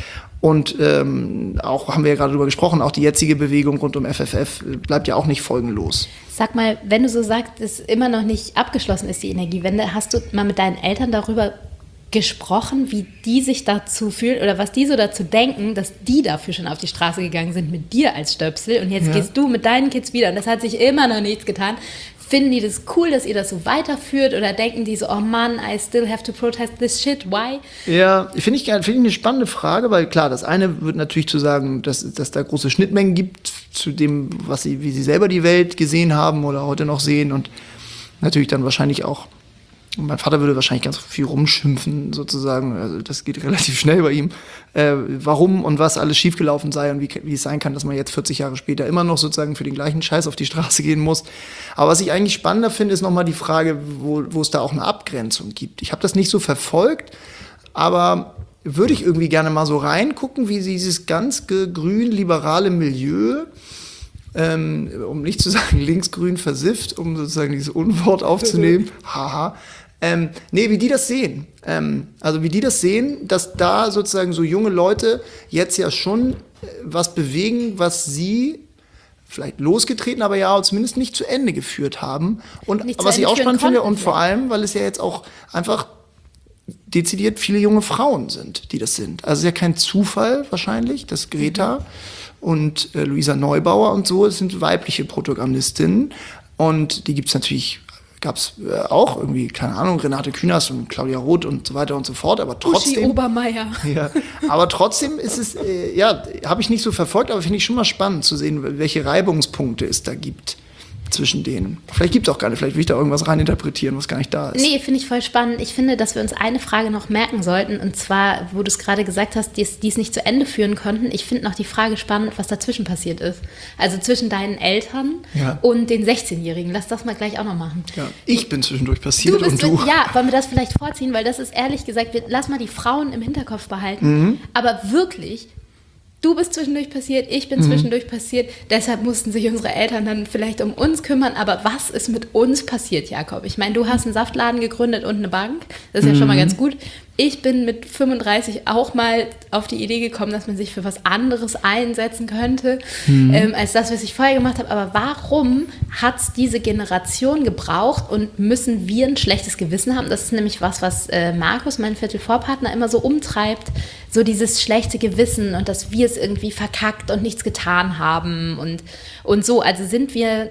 Und ähm, auch, haben wir ja gerade darüber gesprochen, auch die jetzige Bewegung rund um F F F bleibt ja auch nicht folgenlos. Sag mal, wenn du so sagst, dass immer noch nicht abgeschlossen ist, die Energiewende, hast du mal mit deinen Eltern darüber gesprochen, wie die sich dazu fühlen oder was die so dazu denken, dass die dafür schon auf die Straße gegangen sind mit dir als Stöpsel und jetzt ja. gehst du mit deinen Kids wieder und das hat sich immer noch nichts getan. Finden die das cool, dass ihr das so weiterführt oder denken die so, oh Mann, I still have to protest this shit, why? Ja, finde ich, find ich eine spannende Frage, weil klar, das eine wird natürlich zu sagen, dass, dass da große Schnittmengen gibt zu dem, was sie, wie sie selber die Welt gesehen haben oder heute noch sehen und natürlich dann wahrscheinlich auch, mein Vater würde wahrscheinlich ganz viel rumschimpfen sozusagen, also das geht relativ schnell bei ihm, äh, warum und was alles schiefgelaufen sei und wie, wie es sein kann, dass man jetzt vierzig Jahre später immer noch sozusagen für den gleichen Scheiß auf die Straße gehen muss. Aber was ich eigentlich spannender finde, ist nochmal die Frage, wo, wo es da auch eine Abgrenzung gibt. Ich habe das nicht so verfolgt, aber würde ich irgendwie gerne mal so reingucken, wie dieses ganz grün-liberale Milieu, ähm, um nicht zu sagen linksgrün versifft, um sozusagen dieses Unwort aufzunehmen, haha, Ähm, nee, wie die das sehen. Ähm, also wie die das sehen, dass da sozusagen so junge Leute jetzt ja schon was bewegen, was sie vielleicht losgetreten, aber ja zumindest nicht zu Ende geführt haben. Und nicht was ich auch spannend finde und vor allem, weil es ja jetzt auch einfach dezidiert viele junge Frauen sind, die das sind. Also es ist ja kein Zufall wahrscheinlich, dass Greta mhm. und äh, Luisa Neubauer und so, es sind weibliche Protagonistinnen und die gibt es natürlich, gab es äh, auch irgendwie, keine Ahnung, Renate Künast und Claudia Roth und so weiter und so fort, aber trotzdem... Uschi Obermeier. Ja, aber trotzdem ist es, äh, ja, habe ich nicht so verfolgt, aber finde ich schon mal spannend zu sehen, welche Reibungspunkte es da gibt zwischen denen. Vielleicht gibt es auch gar nicht, vielleicht will ich da irgendwas reininterpretieren, was gar nicht da ist. Nee, finde ich voll spannend. Ich finde, dass wir uns eine Frage noch merken sollten, und zwar, wo du es gerade gesagt hast, die es nicht zu Ende führen konnten. Ich finde noch die Frage spannend, was dazwischen passiert ist. Also zwischen deinen Eltern ja. und den sechzehnjährigen. Lass das mal gleich auch noch machen. Ja, ich bin zwischendurch passiert du bist, und du. Ja, wollen wir das vielleicht vorziehen, weil das ist ehrlich gesagt, wir, lass mal die Frauen im Hinterkopf behalten, mhm. aber wirklich du bist zwischendurch passiert, ich bin mhm. zwischendurch passiert, deshalb mussten sich unsere Eltern dann vielleicht um uns kümmern, aber was ist mit uns passiert, Jakob? Ich meine, du hast einen Saftladen gegründet und eine Bank, das ist mhm. ja schon mal ganz gut. Ich bin mit fünfunddreißig auch mal auf die Idee gekommen, dass man sich für was anderes einsetzen könnte, mhm. ähm, als das, was ich vorher gemacht habe. Aber warum hat es diese Generation gebraucht und müssen wir ein schlechtes Gewissen haben? Das ist nämlich was, was äh, Markus, mein Viertelvorpartner, immer so umtreibt. So dieses schlechte Gewissen und dass wir es irgendwie verkackt und nichts getan haben und, und so. Also sind wir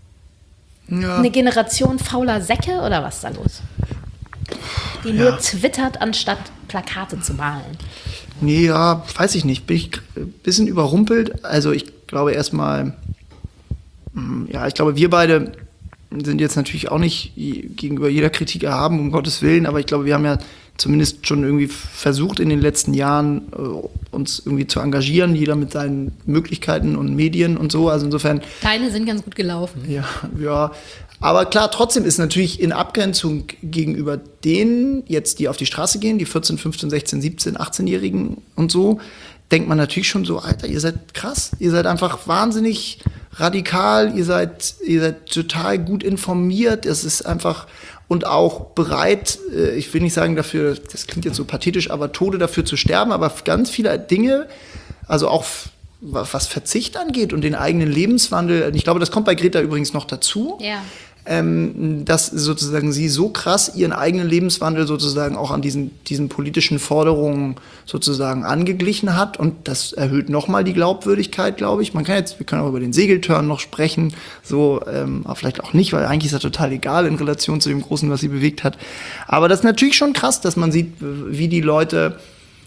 ja. eine Generation fauler Säcke oder was ist da los? Die nur ja. twittert, anstatt Plakate zu malen. Nee, ja, weiß ich nicht. Bin ich ein bisschen überrumpelt. Also ich glaube erstmal, ja, ich glaube, wir beide sind jetzt natürlich auch nicht gegenüber jeder Kritik erhaben, um Gottes Willen, aber ich glaube, wir haben ja zumindest schon irgendwie versucht in den letzten Jahren uns irgendwie zu engagieren, jeder mit seinen Möglichkeiten und Medien und so. Also insofern. Deine sind ganz gut gelaufen. Ja, ja. Aber klar, trotzdem ist natürlich in Abgrenzung gegenüber denen jetzt, die auf die Straße gehen, die vierzehn, fünfzehn, sechzehn, siebzehn, achtzehnjährigen und so, denkt man natürlich schon so, Alter, ihr seid krass, ihr seid einfach wahnsinnig radikal, ihr seid, ihr seid total gut informiert, es ist einfach und auch bereit, ich will nicht sagen dafür, das klingt jetzt so pathetisch, aber Tode dafür zu sterben, aber ganz viele Dinge, also auch was Verzicht angeht und den eigenen Lebenswandel, ich glaube, das kommt bei Greta übrigens noch dazu, ja. ähm, dass sozusagen sie so krass ihren eigenen Lebenswandel sozusagen auch an diesen, diesen politischen Forderungen sozusagen angeglichen hat und das erhöht nochmal die Glaubwürdigkeit, glaube ich. Man kann jetzt, wir können auch über den Segeltörn noch sprechen, so, ähm, aber vielleicht auch nicht, weil eigentlich ist das total egal in Relation zu dem Großen, was sie bewegt hat. Aber das ist natürlich schon krass, dass man sieht, wie die Leute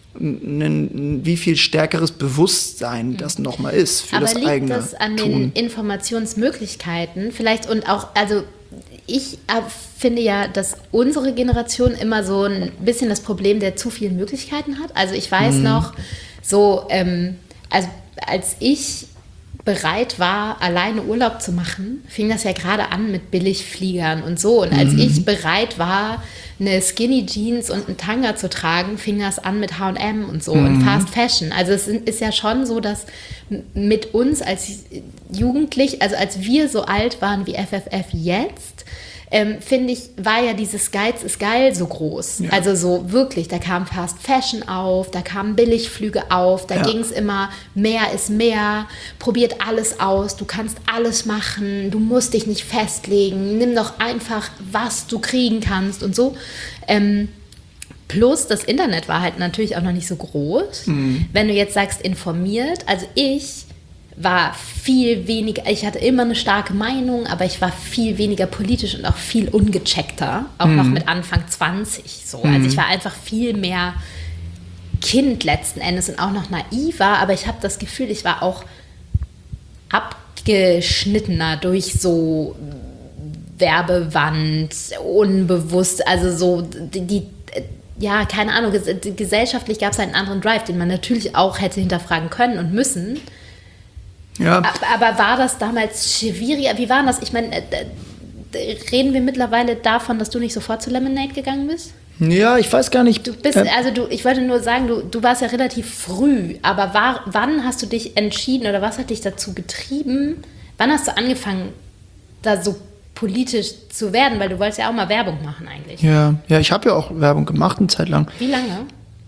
Ein, wie viel stärkeres Bewusstsein das nochmal ist für aber das liegt eigene das an Tun. Den Informationsmöglichkeiten vielleicht und auch, also ich finde ja, dass unsere Generation immer so ein bisschen das Problem der zu vielen Möglichkeiten hat. Also ich weiß mhm. noch, so, ähm, also als ich bereit war, alleine Urlaub zu machen, fing das ja gerade an mit Billigfliegern und so. Und als mhm. ich bereit war, eine Skinny Jeans und einen Tanga zu tragen, fing das an mit H und M und so mhm. und Fast Fashion. Also es ist ja schon so, dass mit uns als Jugendlich, also als wir so alt waren wie F F F jetzt, ähm, finde ich, war ja dieses Geiz ist geil so groß. Ja. Also so wirklich, da kam Fast Fashion auf, da kamen Billigflüge auf, da ja. ging es immer, mehr ist mehr, probiert alles aus, du kannst alles machen, du musst dich nicht festlegen, nimm doch einfach, was du kriegen kannst und so. Ähm, plus das Internet war halt natürlich auch noch nicht so groß. Mhm. Wenn du jetzt sagst informiert, also ich war viel weniger, ich hatte immer eine starke Meinung, aber ich war viel weniger politisch und auch viel ungecheckter, auch mhm. noch mit Anfang zwanzig so. Mhm. Also ich war einfach viel mehr Kind letzten Endes und auch noch naiver, aber ich habe das Gefühl, ich war auch abgeschnittener durch so Werbewand, unbewusst, also so die, die ja, keine Ahnung, gesellschaftlich gab es einen anderen Drive, den man natürlich auch hätte hinterfragen können und müssen. Ja. Aber war das damals schwieriger? Wie war das? Ich meine, reden wir mittlerweile davon, dass du nicht sofort zu Lemonade gegangen bist? Ja, ich weiß gar nicht. Du bist, äh, also du, ich wollte nur sagen, du, du warst ja relativ früh, aber war, wann hast du dich entschieden oder was hat dich dazu getrieben? Wann hast du angefangen, da so politisch zu werden? Weil du wolltest ja auch mal Werbung machen eigentlich. Ja, ja, ich habe ja auch Werbung gemacht eine Zeit lang. Wie lange?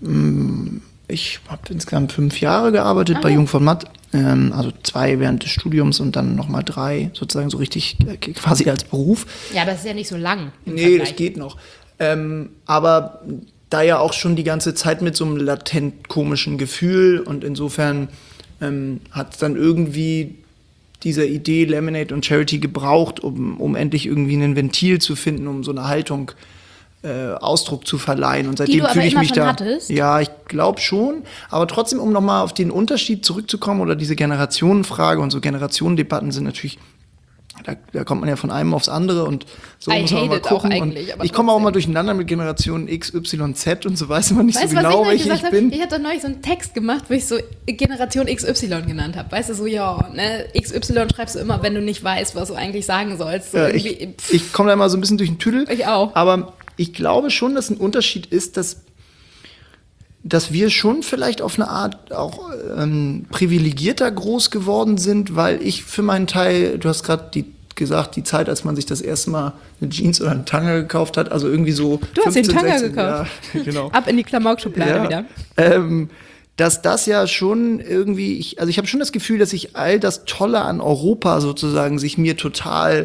Ich habe insgesamt fünf Jahre gearbeitet ah, bei ja. Jung von Matt. Ähm, also zwei während des Studiums und dann nochmal drei sozusagen so richtig äh, quasi als Beruf. Ja, aber das ist ja nicht so lang. Nee, Vergleich. Das geht noch. Ähm, aber da ja auch schon die ganze Zeit mit so einem latent komischen Gefühl und insofern ähm, hat es dann irgendwie diese Idee Lemonade und Charity gebraucht, um, um endlich irgendwie ein Ventil zu finden, um so eine Haltung Äh, Ausdruck zu verleihen und seitdem fühle ich mich da. Hattest? Ja, ich glaube schon, aber trotzdem, um nochmal auf den Unterschied zurückzukommen oder diese Generationenfrage und so Generationendebatten sind natürlich, da, da kommt man ja von einem aufs andere und so I muss man mal gucken. Und ich komme auch mal durcheinander mit Generationen X, Y, Z und so weiß man nicht weißt, so genau, welche ich, ich bin. Ich hatte doch neulich so einen Text gemacht, wo ich so Generation X Y genannt habe. Weißt du, so ja, ne, X Y schreibst du immer, wenn du nicht weißt, was du eigentlich sagen sollst. So ja, ich ich komme da mal so ein bisschen durch den Tüdel. Ich auch. Aber ich glaube schon, dass ein Unterschied ist, dass dass wir schon vielleicht auf eine Art auch ähm, privilegierter groß geworden sind, weil ich für meinen Teil, du hast gerade die gesagt, die Zeit, als man sich das erste Mal eine Jeans oder einen Tanger gekauft hat, also irgendwie so Du hast fünfzehn, den Tanger sechzehn, gekauft. Ja, genau. Ab in die Klamaukschublade Ja. wieder. Ähm, dass das ja schon irgendwie, ich, also ich habe schon das Gefühl, dass sich all das Tolle an Europa sozusagen sich mir total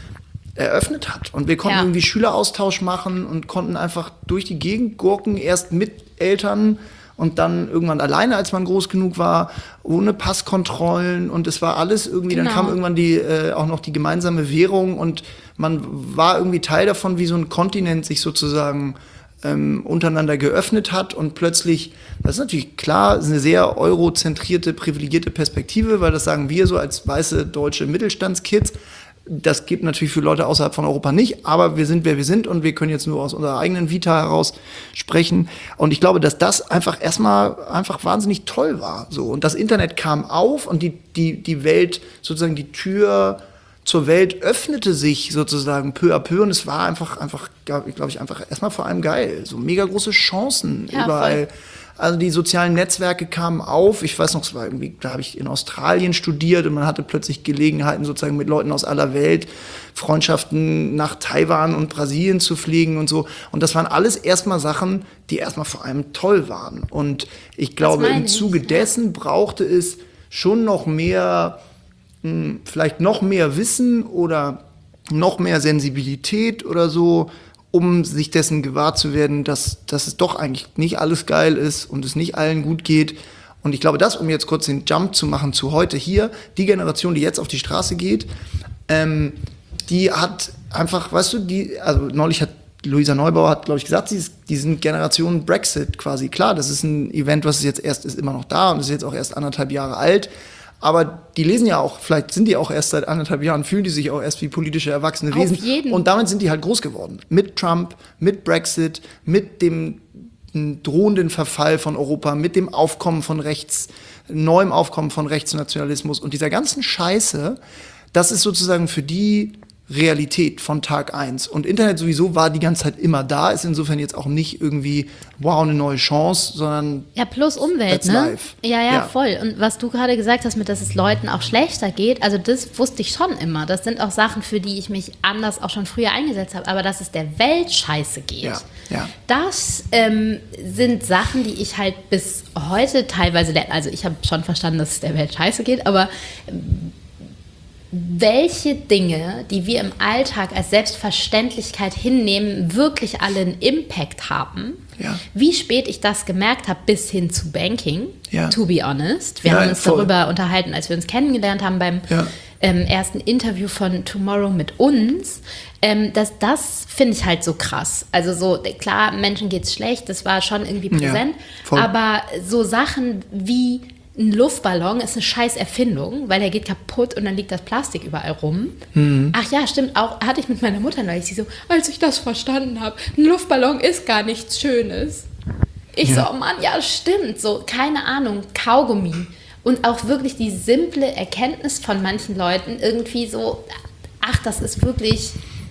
eröffnet hat. Und wir konnten Ja. irgendwie Schüleraustausch machen und konnten einfach durch die Gegend gurken, erst mit Eltern und dann irgendwann alleine, als man groß genug war, ohne Passkontrollen, und es war alles irgendwie, Genau. dann kam irgendwann die, äh, auch noch die gemeinsame Währung und man war irgendwie Teil davon, wie so ein Kontinent sich sozusagen ähm, untereinander geöffnet hat, und plötzlich, das ist natürlich klar, ist eine sehr eurozentrierte, privilegierte Perspektive, weil das sagen wir so als weiße deutsche Mittelstandskids. Das gibt natürlich für Leute außerhalb von Europa nicht, aber wir sind, wer wir sind, und wir können jetzt nur aus unserer eigenen Vita heraus sprechen. Und ich glaube, dass das einfach erstmal einfach wahnsinnig toll war. So. Und das Internet kam auf und die, die, die Welt, sozusagen die Tür zur Welt öffnete sich sozusagen peu à peu, und es war einfach, einfach, glaube ich, einfach erstmal vor allem geil. So mega große Chancen Ja, überall. voll. Also die sozialen Netzwerke kamen auf. Ich weiß noch, es war irgendwie, da habe ich in Australien studiert und man hatte plötzlich Gelegenheiten, sozusagen mit Leuten aus aller Welt Freundschaften nach Taiwan und Brasilien zu pflegen und so. Und das waren alles erstmal Sachen, die erstmal vor allem toll waren. Und ich glaube, meine im ich, Zuge ja. dessen brauchte es schon noch mehr, mh, vielleicht noch mehr Wissen oder noch mehr Sensibilität oder so, um sich dessen gewahr zu werden, dass, dass es doch eigentlich nicht alles geil ist und es nicht allen gut geht. Und ich glaube, das, um jetzt kurz den Jump zu machen zu heute hier, die Generation, die jetzt auf die Straße geht, ähm, die hat einfach, weißt du, die, also neulich hat Luisa Neubauer hat, glaube ich, gesagt, sie ist, die sind Generation Brexit quasi. Klar, das ist ein Event, was jetzt erst ist, immer noch da, und ist jetzt auch erst anderthalb Jahre alt. Aber die lesen ja auch, vielleicht sind die auch erst seit anderthalb Jahren, fühlen die sich auch erst wie politische erwachsene Auf Wesen. jeden. Und damit sind die halt groß geworden. Mit Trump, mit Brexit, mit dem drohenden Verfall von Europa, mit dem Aufkommen von Rechts, neuem Aufkommen von Rechtsnationalismus und dieser ganzen Scheiße. Das ist sozusagen für die Realität von Tag eins. Und Internet sowieso war die ganze Zeit immer da, ist insofern jetzt auch nicht irgendwie, wow, eine neue Chance, sondern Ja, plus Umwelt, That's ne? life. Ja, ja, Ja. voll. Und was du gerade gesagt hast, mit dass es Leuten auch schlechter geht, also das wusste ich schon immer. Das sind auch Sachen, für die ich mich anders auch schon früher eingesetzt habe. Aber dass es der Welt scheiße geht, Ja, ja. das ähm, sind Sachen, die ich halt bis heute teilweise lerne. Also ich habe schon verstanden, dass es der Welt scheiße geht, aber ähm, welche Dinge, die wir im Alltag als Selbstverständlichkeit hinnehmen, wirklich alle einen Impact haben. Ja. Wie spät ich das gemerkt habe, bis hin zu Banking, Ja. to be honest. Wir Ja, haben uns voll. darüber unterhalten, als wir uns kennengelernt haben beim Ja. ähm, ersten Interview von Tomorrow mit uns. Ähm, das das finde ich halt so krass. Also so, klar, Menschen geht's schlecht, das war schon irgendwie Ja, präsent. voll. Aber so Sachen wie ein Luftballon ist eine scheiß Erfindung, weil der geht kaputt und dann liegt das Plastik überall rum. Mhm. Ach ja, stimmt, auch hatte ich mit meiner Mutter neulich, sie so, als ich das verstanden habe, ein Luftballon ist gar nichts Schönes. Ich Ja. so, oh Mann, ja, stimmt, so, keine Ahnung, Kaugummi. Und auch wirklich die simple Erkenntnis von manchen Leuten irgendwie so, ach, das ist wirklich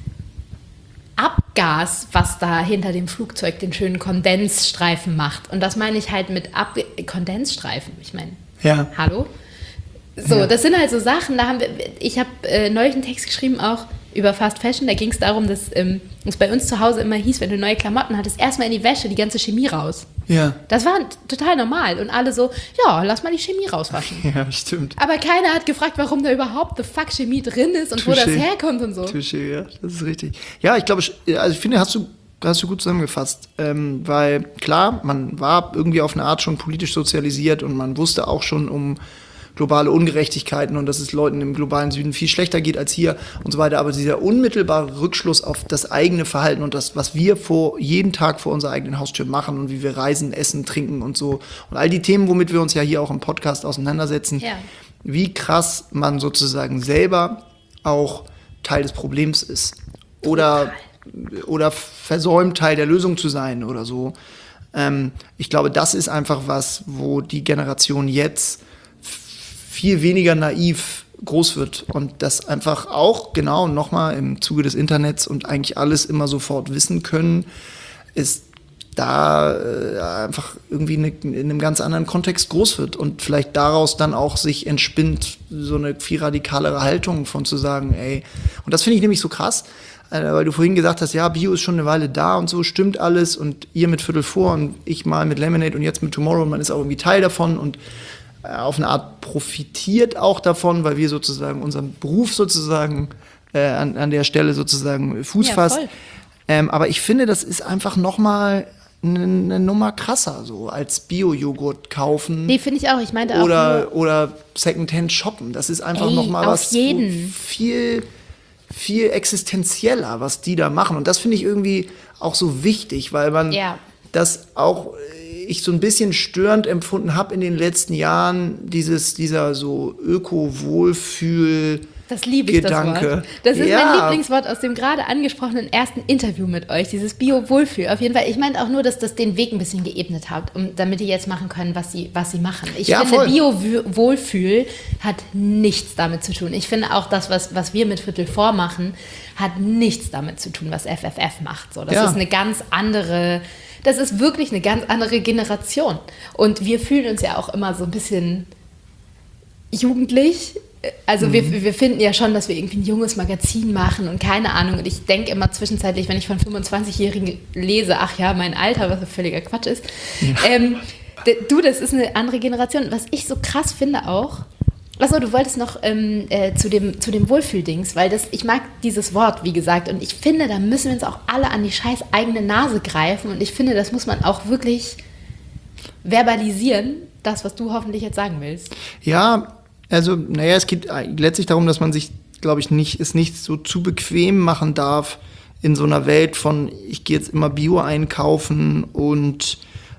Abgas, was da hinter dem Flugzeug den schönen Kondensstreifen macht. Und das meine ich halt mit Ab Kondensstreifen. Ich meine, Ja. hallo? So, Ja. das sind halt so Sachen, da haben wir, ich habe äh, neulich einen Text geschrieben, auch über Fast Fashion, da ging es darum, dass ähm, es bei uns zu Hause immer hieß, wenn du neue Klamotten hattest, erstmal in die Wäsche, die ganze Chemie raus. Ja. Das war total normal und alle so, ja, lass mal die Chemie rauswaschen. Ja, stimmt. Aber keiner hat gefragt, warum da überhaupt the fuck Chemie drin ist und wo das Touché. herkommt und so. Touché, ja, das ist richtig. Ja, ich glaube, also ich finde, hast du, hast du gut zusammengefasst. Ähm, weil klar, man war irgendwie auf eine Art schon politisch sozialisiert und man wusste auch schon um globale Ungerechtigkeiten und dass es Leuten im globalen Süden viel schlechter geht als hier und so weiter. Aber dieser unmittelbare Rückschluss auf das eigene Verhalten und das, was wir vor, jeden Tag vor unserer eigenen Haustür machen und wie wir reisen, essen, trinken und so. Und all die Themen, womit wir uns ja hier auch im Podcast auseinandersetzen, Ja. wie krass man sozusagen selber auch Teil des Problems ist. Oder, oder versäumt, Teil der Lösung zu sein oder so. Ähm, ich glaube, das ist einfach was, wo die Generation jetzt viel weniger naiv groß wird und das einfach auch, genau, nochmal im Zuge des Internets und eigentlich alles immer sofort wissen können, ist da äh, einfach irgendwie ne, in einem ganz anderen Kontext groß wird und vielleicht daraus dann auch sich entspinnt, so eine viel radikalere Haltung von zu sagen, ey, und das finde ich nämlich so krass, äh, weil du vorhin gesagt hast, ja, Bio ist schon eine Weile da und so, stimmt alles und ihr mit Viertel vor und ich mal mit Lemonade und jetzt mit Tomorrow und man ist auch irgendwie Teil davon und äh, auf eine Art profitiert auch davon, weil wir sozusagen unseren Beruf sozusagen äh, an, an der Stelle sozusagen Fuß Ja, fasst. voll. Ähm, aber ich finde, das ist einfach nochmal eine Nummer krasser, so als Bio-Joghurt kaufen. Nee, finde ich auch. Ich meinte auch oder, nur, oder Secondhand shoppen. Das ist einfach Ey, nochmal auf was jeden. so viel, viel existenzieller, was die da machen. Und das finde ich irgendwie auch so wichtig, weil man Ja. das auch ich so ein bisschen störend empfunden habe in den letzten Jahren, dieses, dieser so Öko-Wohlfühl- das liebe ich, das Gedanke. Wort. Das ist Ja. mein Lieblingswort aus dem gerade angesprochenen ersten Interview mit euch, dieses Bio-Wohlfühl. Auf jeden Fall, ich meinte auch nur, dass das den Weg ein bisschen geebnet hat, um, damit die jetzt machen können, was sie, was sie machen. Ich Ja, finde, voll. Bio-Wohlfühl hat nichts damit zu tun. Ich finde auch, das, was, was wir mit Viertel vor machen, hat nichts damit zu tun, was F F F macht. So, das Ja. ist eine ganz andere... Das ist wirklich eine ganz andere Generation. Und wir fühlen uns ja auch immer so ein bisschen jugendlich. Also mhm. wir, wir finden ja schon, dass wir irgendwie ein junges Magazin machen und keine Ahnung. Und ich denke immer zwischenzeitlich, wenn ich von fünfundzwanzigjährigen lese, ach ja, mein Alter, was völliger Quatsch ist. Ja. Ähm, d- du, das ist eine andere Generation. Was ich so krass finde auch, achso, du wolltest noch ähm, äh, zu dem, zu dem Wohlfühldings, weil das, ich mag dieses Wort, wie gesagt, und ich finde, da müssen wir uns auch alle an die scheiß eigene Nase greifen und ich finde, das muss man auch wirklich verbalisieren, das, was du hoffentlich jetzt sagen willst. Ja, also, naja, es geht letztlich darum, dass man sich, glaube ich, nicht, es nicht so zu bequem machen darf in so einer Welt von, ich gehe jetzt immer Bio einkaufen und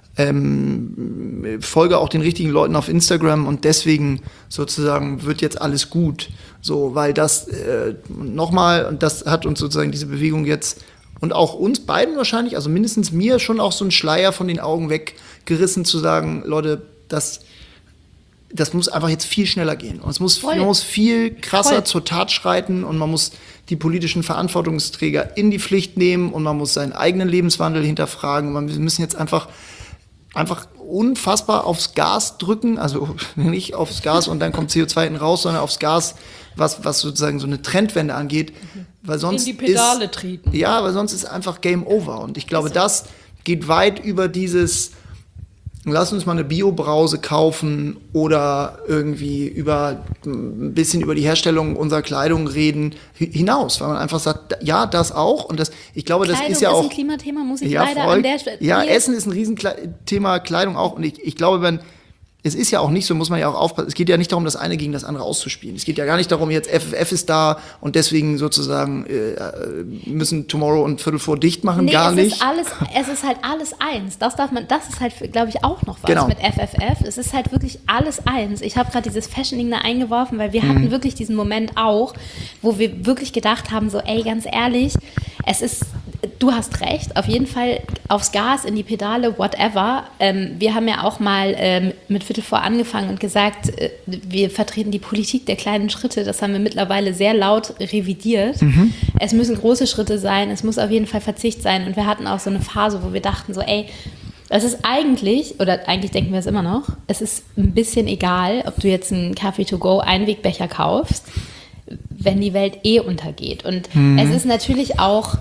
ähm, folge auch den richtigen Leuten auf Instagram und deswegen sozusagen wird jetzt alles gut. So, weil das äh, nochmal, und das hat uns sozusagen diese Bewegung jetzt und auch uns beiden wahrscheinlich, also mindestens mir schon auch so einen Schleier von den Augen weggerissen zu sagen, Leute, das das muss einfach jetzt viel schneller gehen. Und es muss, man muss viel krasser Voll. zur Tat schreiten und man muss die politischen Verantwortungsträger in die Pflicht nehmen und man muss seinen eigenen Lebenswandel hinterfragen. Und wir müssen jetzt einfach, einfach unfassbar aufs Gas drücken, also nicht aufs Gas und dann kommt C O zwei hinten raus, sondern aufs Gas, was, was sozusagen so eine Trendwende angeht. Weil sonst in die Pedale ist, treten. Ja, weil sonst ist einfach Game Over. Und ich glaube, das geht weit über dieses lass uns mal eine Bio-Brause kaufen oder irgendwie über ein bisschen über die Herstellung unserer Kleidung reden hinaus, weil man einfach sagt, ja, das auch und das, ich glaube, Kleidung das ist ja auch ist ein Klimathema, muss ich ja, leider voll, an der Stelle. Ja, Essen ist ein Riesenthema, Kleidung auch und ich, ich glaube, wenn es ist ja auch nicht so, muss man ja auch aufpassen, es geht ja nicht darum, das eine gegen das andere auszuspielen. Es geht ja gar nicht darum, jetzt F F F ist da und deswegen sozusagen äh, müssen Tomorrow und Viertel vor dicht machen, nee, gar es nicht. Ist alles, es ist halt alles eins. Das darf man, das ist halt, glaube ich, auch noch was genau. mit F F F. Es ist halt wirklich alles eins. Ich habe gerade dieses Fashioning da eingeworfen, weil wir mhm. hatten wirklich diesen Moment auch, wo wir wirklich gedacht haben, so, ey, ganz ehrlich, es ist, du hast recht, auf jeden Fall aufs Gas, in die Pedale, whatever. Ähm, wir haben ja auch mal ähm, mit Viertel vor angefangen und gesagt, äh, wir vertreten die Politik der kleinen Schritte. Das haben wir mittlerweile sehr laut revidiert. Mhm. Es müssen große Schritte sein, es muss auf jeden Fall Verzicht sein. Und wir hatten auch so eine Phase, wo wir dachten so, ey, es ist eigentlich, oder eigentlich denken wir es immer noch, es ist ein bisschen egal, ob du jetzt einen Kaffee to go Einwegbecher kaufst, wenn die Welt eh untergeht. Und mhm. es ist natürlich auch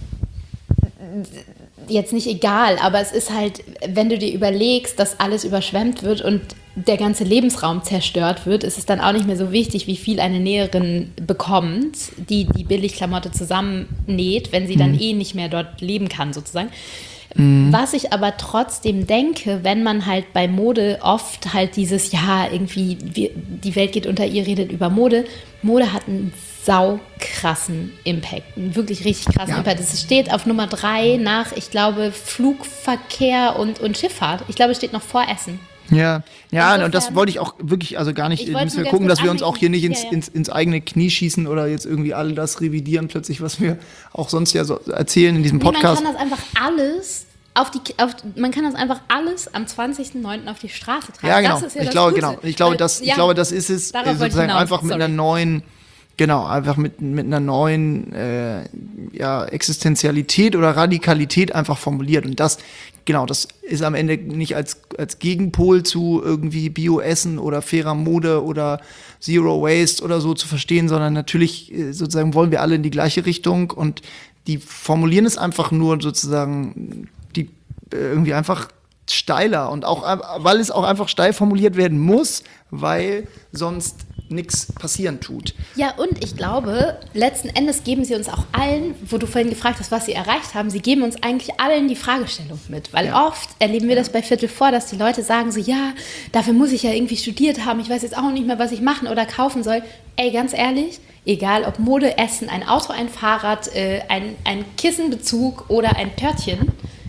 jetzt nicht egal, aber es ist halt, wenn du dir überlegst, dass alles überschwemmt wird und der ganze Lebensraum zerstört wird, ist es dann auch nicht mehr so wichtig, wie viel eine Näherin bekommt, die die Billigklamotte zusammennäht, wenn sie dann mhm. eh nicht mehr dort leben kann, sozusagen. Mhm. Was ich aber trotzdem denke, wenn man halt bei Mode oft halt dieses, ja, irgendwie, wir, die Welt geht unter, ihr redet über Mode. Mode hat einen sau krassen Impact, einen wirklich richtig krassen ja. Impact. Es steht auf Nummer drei nach, ich glaube, Flugverkehr und, und Schifffahrt. Ich glaube, es steht noch vor Essen. Ja, ja, Insofern, und das wollte ich auch wirklich, also gar nicht, müssen wir gucken, dass wir uns auch hier nicht ins, ja, ja. ins, ins eigene Knie schießen oder jetzt irgendwie all das revidieren plötzlich, was wir auch sonst ja so erzählen in diesem nee, Podcast. Man kann das einfach alles auf die, auf, man kann das einfach alles am zwanzigsten neunten auf die Straße tragen. Ja, genau. Das ist ja ich das glaube, Gute. genau. Ich glaube, das, ich ja, glaube, das ist es sozusagen einfach mit Sorry. einer neuen Genau, einfach mit, mit einer neuen äh, ja, Existenzialität oder Radikalität einfach formuliert. Und das, genau, das ist am Ende nicht als, als Gegenpol zu irgendwie Bio-Essen oder fairer Mode oder Zero Waste oder so zu verstehen, sondern natürlich äh, sozusagen wollen wir alle in die gleiche Richtung und die formulieren es einfach nur sozusagen die äh, irgendwie einfach steiler und auch, weil es auch einfach steil formuliert werden muss, weil sonst nichts passieren tut. Ja, und ich glaube, letzten Endes geben sie uns auch allen, wo du vorhin gefragt hast, was sie erreicht haben, sie geben uns eigentlich allen die Fragestellung mit. Weil ja. oft erleben wir das bei Viertel vor, dass die Leute sagen so, ja, dafür muss ich ja irgendwie studiert haben, ich weiß jetzt auch nicht mehr, was ich machen oder kaufen soll. Ey, ganz ehrlich, egal ob Mode, Essen, ein Auto, ein Fahrrad, äh, ein, ein Kissenbezug oder ein Törtchen,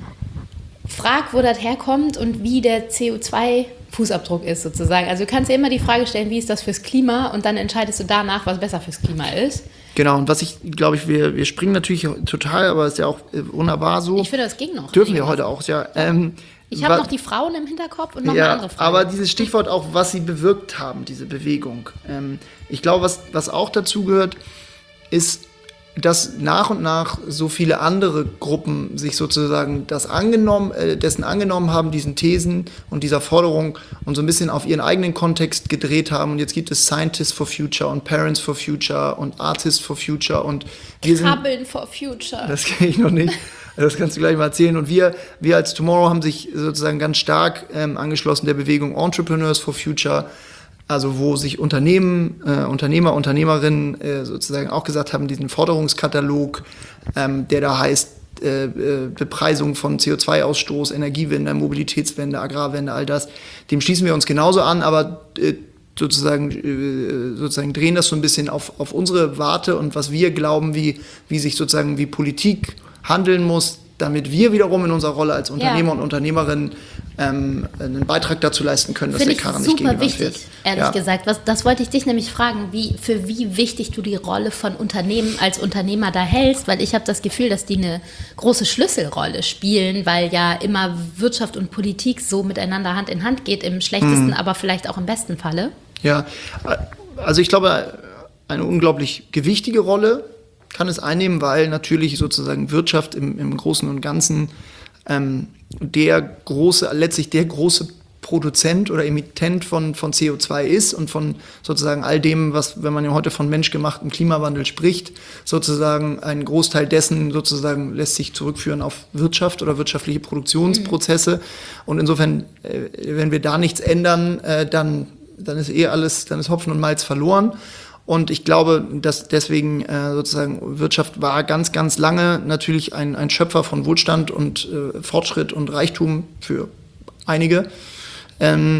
frag, wo das herkommt und wie der C O zwei Fußabdruck ist sozusagen. Also du kannst dir immer die Frage stellen, wie ist das fürs Klima und dann entscheidest du danach, was besser fürs Klima ist. Genau, und was ich, glaube ich, wir, wir springen natürlich total, aber ist ja auch wunderbar so. Ich finde, das ging noch. Dürfen wir heute auch, ja. Ähm, ich habe noch die Frauen im Hinterkopf und noch ja, eine andere Frage. Aber dieses Stichwort auch, was sie bewirkt haben, diese Bewegung. Ähm, ich glaube, was, was auch dazu gehört, ist, dass nach und nach so viele andere Gruppen sich sozusagen das angenommen, äh, dessen angenommen haben, diesen Thesen und dieser Forderung und so ein bisschen auf ihren eigenen Kontext gedreht haben. Und jetzt gibt es Scientists for Future und Parents for Future und Artists for Future und wir sind... Krabbeln for Future. Das kenne ich noch nicht. Das kannst du gleich mal erzählen. Und wir, wir als Tomorrow haben sich sozusagen ganz stark ähm, angeschlossen der Bewegung Entrepreneurs for Future, also wo sich Unternehmen, äh, Unternehmer, Unternehmerinnen äh, sozusagen auch gesagt haben, diesen Forderungskatalog, ähm, der da heißt, äh, äh, Bepreisung von C O zwei Ausstoß, Energiewende, Mobilitätswende, Agrarwende, all das, dem schließen wir uns genauso an, aber äh, sozusagen, äh, sozusagen drehen das so ein bisschen auf, auf unsere Warte und was wir glauben, wie, wie sich sozusagen wie Politik handeln muss, damit wir wiederum in unserer Rolle als Unternehmer ja. und Unternehmerinnen ähm, einen Beitrag dazu leisten können, dass Find der Karren nicht gegen die Wand wird. Finde ich super wichtig, ehrlich ja. gesagt. Was, das wollte ich dich nämlich fragen, wie, für wie wichtig du die Rolle von Unternehmen als Unternehmer da hältst, weil ich habe das Gefühl, dass die eine große Schlüsselrolle spielen, weil ja immer Wirtschaft und Politik so miteinander Hand in Hand geht, im schlechtesten, hm. aber vielleicht auch im besten Falle. Ja, also ich glaube, eine unglaublich gewichtige Rolle kann es einnehmen, weil natürlich sozusagen Wirtschaft im, im Großen und Ganzen ähm, der große, letztlich der große Produzent oder Emittent von, von C O zwei ist und von sozusagen all dem, was, wenn man ja heute von menschgemachtem Klimawandel spricht, sozusagen ein Großteil dessen sozusagen lässt sich zurückführen auf Wirtschaft oder wirtschaftliche Produktionsprozesse. Mhm. Und insofern, äh, wenn wir da nichts ändern, äh, dann, dann ist eh alles, dann ist Hopfen und Malz verloren. Und ich glaube, dass deswegen äh, sozusagen Wirtschaft war ganz, ganz lange natürlich ein, ein Schöpfer von Wohlstand und äh, Fortschritt und Reichtum für einige. Ähm,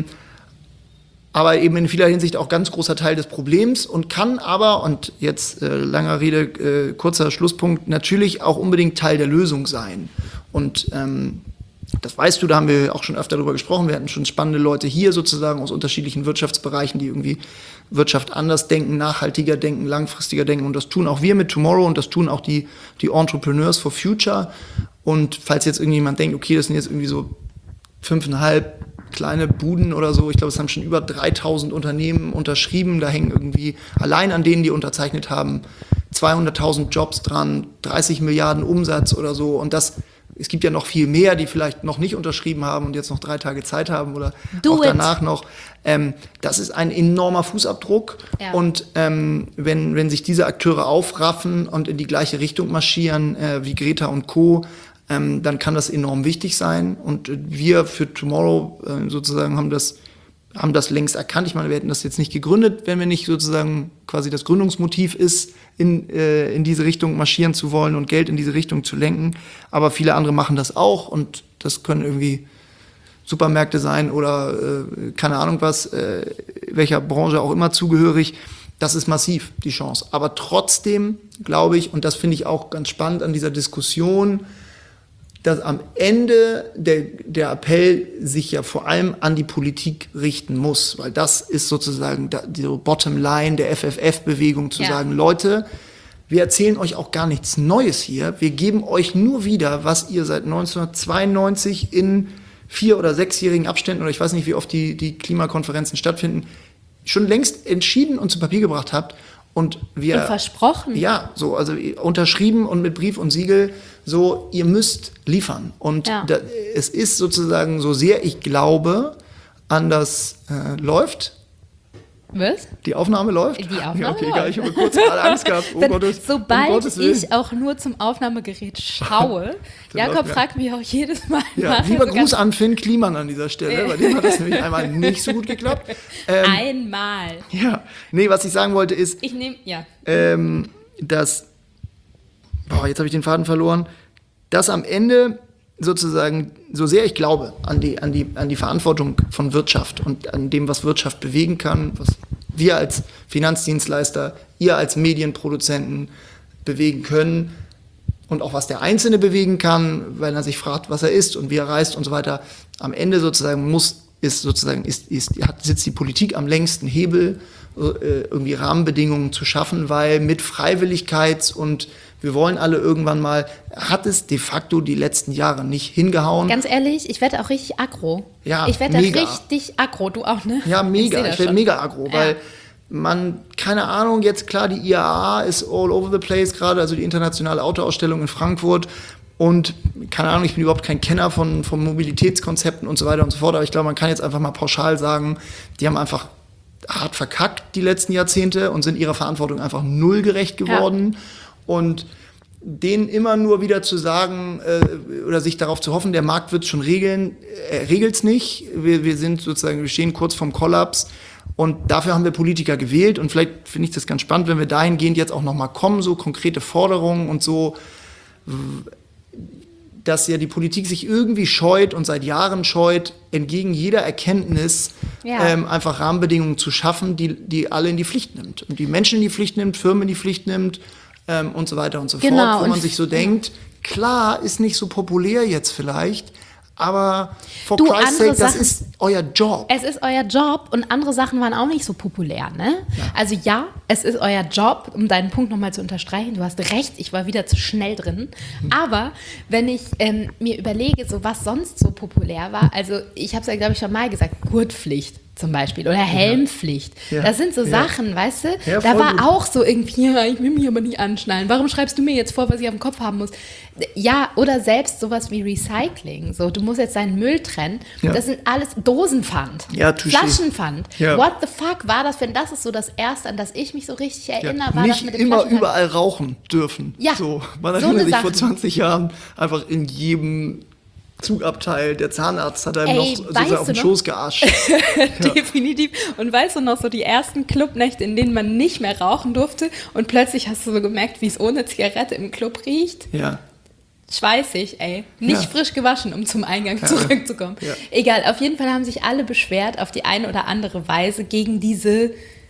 aber eben in vieler Hinsicht auch ganz großer Teil des Problems und kann aber, und jetzt äh, langer Rede, äh, kurzer Schlusspunkt, natürlich auch unbedingt Teil der Lösung sein. Und ähm, das weißt du, da haben wir auch schon öfter darüber gesprochen. Wir hatten schon spannende Leute hier sozusagen aus unterschiedlichen Wirtschaftsbereichen, die irgendwie Wirtschaft anders denken, nachhaltiger denken, langfristiger denken. Und das tun auch wir mit Tomorrow und das tun auch die, die Entrepreneurs for Future. Und falls jetzt irgendjemand denkt, okay, das sind jetzt irgendwie so fünfeinhalb kleine Buden oder so, ich glaube, es haben schon über dreitausend Unternehmen unterschrieben. Da hängen irgendwie allein an denen, die unterzeichnet haben, zweihunderttausend Jobs dran, dreißig Milliarden Umsatz oder so. Und das Es gibt ja noch viel mehr, die vielleicht noch nicht unterschrieben haben und jetzt noch drei Tage Zeit haben oder Do auch danach it. noch. Ähm, das ist ein enormer Fußabdruck. Ja. Und ähm, wenn, wenn sich diese Akteure aufraffen und in die gleiche Richtung marschieren, äh, wie Greta und Co., ähm, dann kann das enorm wichtig sein. Und wir für Tomorrow äh, sozusagen haben das, haben das längst erkannt. Ich meine, wir hätten das jetzt nicht gegründet, wenn wir nicht sozusagen quasi das Gründungsmotiv ist, in, äh, in diese Richtung marschieren zu wollen und Geld in diese Richtung zu lenken. Aber viele andere machen das auch und das können irgendwie Supermärkte sein oder äh, keine Ahnung was, äh, welcher Branche auch immer zugehörig. Das ist massiv, die Chance. Aber trotzdem glaube ich, und das finde ich auch ganz spannend an dieser Diskussion, dass am Ende der, der Appell sich ja vor allem an die Politik richten muss, weil das ist sozusagen die Bottomline der F F F-Bewegung, zu ja. sagen, Leute, wir erzählen euch auch gar nichts Neues hier, wir geben euch nur wieder, was ihr seit neunzehnhundertzweiundneunzig in vier- oder sechsjährigen Abständen, oder ich weiß nicht, wie oft die, die Klimakonferenzen stattfinden, schon längst entschieden und zu Papier gebracht habt. Und wir. Und versprochen. Ja, so, also unterschrieben und mit Brief und Siegel, so, ihr müsst liefern. Und Ja. da, es ist sozusagen so sehr, ich glaube, anders äh, läuft. Was? Die Aufnahme läuft? Die Aufnahme ja, okay, läuft. egal, ich habe kurz gerade Angst gehabt. Oh Wenn, Gottes, sobald um Gottes Willen. ich auch nur zum Aufnahmeingerät schaue, Jakob läuft mir- fragt mich auch jedes Mal Ja, nachher lieber so Gruß ganz- an Finn Kliman an dieser Stelle, bei dem hat das nämlich einmal nicht so gut geklappt. Ähm, Einmal. ja, nee, was ich sagen wollte ist, Ich nehme, ja. ähm, dass, boah, jetzt habe ich den Faden verloren, dass am Ende sozusagen, so sehr ich glaube an die, an die, an die Verantwortung von Wirtschaft und an dem, was Wirtschaft bewegen kann, was wir als Finanzdienstleister, ihr als Medienproduzenten bewegen können und auch was der Einzelne bewegen kann, weil er sich fragt, was er ist und wie er reist und so weiter. Am Ende sozusagen muss, ist sozusagen, ist, ist, hat, sitzt die Politik am längsten Hebel, äh, irgendwie Rahmenbedingungen zu schaffen, weil mit Freiwilligkeits- und wir wollen alle irgendwann mal, hat es de facto die letzten Jahre nicht hingehauen. Ganz ehrlich, ich werde auch richtig aggro. Ja, ich werde da mega. richtig aggro. Du auch, ne? Ja, mega. seh das Ich, werde schon. mega aggro, Ja. weil man, keine Ahnung, jetzt klar, die I A A ist all over the place gerade, also die internationale Autoausstellung in Frankfurt. Und keine Ahnung, ich bin überhaupt kein Kenner von, von Mobilitätskonzepten und so weiter und so fort, aber ich glaube, man kann jetzt einfach mal pauschal sagen, die haben einfach hart verkackt die letzten Jahrzehnte und sind ihrer Verantwortung einfach null gerecht geworden. Ja. Und denen immer nur wieder zu sagen äh, oder sich darauf zu hoffen, der Markt wird es schon regeln, er regelt es nicht. Wir, wir sind sozusagen, wir stehen kurz vorm Kollaps und dafür haben wir Politiker gewählt und vielleicht finde ich das ganz spannend, wenn wir dahingehend jetzt auch nochmal kommen, so konkrete Forderungen und so, dass ja die Politik sich irgendwie scheut und seit Jahren scheut, entgegen jeder Erkenntnis Ja. ähm, einfach Rahmenbedingungen zu schaffen, die, die alle in die Pflicht nimmt. Und die Menschen in die Pflicht nimmt, Firmen in die Pflicht nimmt ähm, und so weiter und so Genau, fort. Wo und man sich so denkt, klar, ist nicht so populär jetzt vielleicht, aber for Du, Christ's andere sake, das Sachen- ist euer Job. Es ist euer Job und andere Sachen waren auch nicht so populär, ne? Also ja, es ist euer Job, um deinen Punkt nochmal zu unterstreichen. Du hast recht, ich war wieder zu schnell drin. Aber wenn ich ähm, mir überlege, so was sonst so populär war, also ich habe es ja, glaube ich, schon mal gesagt, Gurtpflicht zum Beispiel oder Helmpflicht. Ja. Das sind so Ja. Sachen, weißt du? Ja, da voll war gut. auch so irgendwie, ja, ich will mich aber nicht anschnallen. Warum schreibst du mir jetzt vor, was ich auf dem Kopf haben muss? Ja, oder selbst sowas wie Recycling. So, du musst jetzt deinen Müll trennen. Ja. Das sind alles Dosenpfand. Ja, touché. Flaschenpfand. Ja. What the fuck war das, wenn das ist so das Erste, an das ich mich so richtig erinnere, war das Nicht mit dem immer Flaschenpfand. überall rauchen dürfen. Ja, So, man so erinnert eine sich vor Sachen. zwanzig Jahren einfach in jedem Zugabteil, der Zahnarzt hat einem Ey, noch weißt sozusagen du auf den noch? Schoß gearscht. Definitiv. Und weißt du noch, so die ersten Clubnächte, in denen man nicht mehr rauchen durfte und plötzlich hast du so gemerkt, wie es ohne Zigarette im Club riecht? Ja. Schweißig, ey. Nicht Ja. frisch gewaschen, um zum Eingang Ja. zurückzukommen. Ja. Egal, auf jeden Fall haben sich alle beschwert auf die eine oder andere Weise gegen diese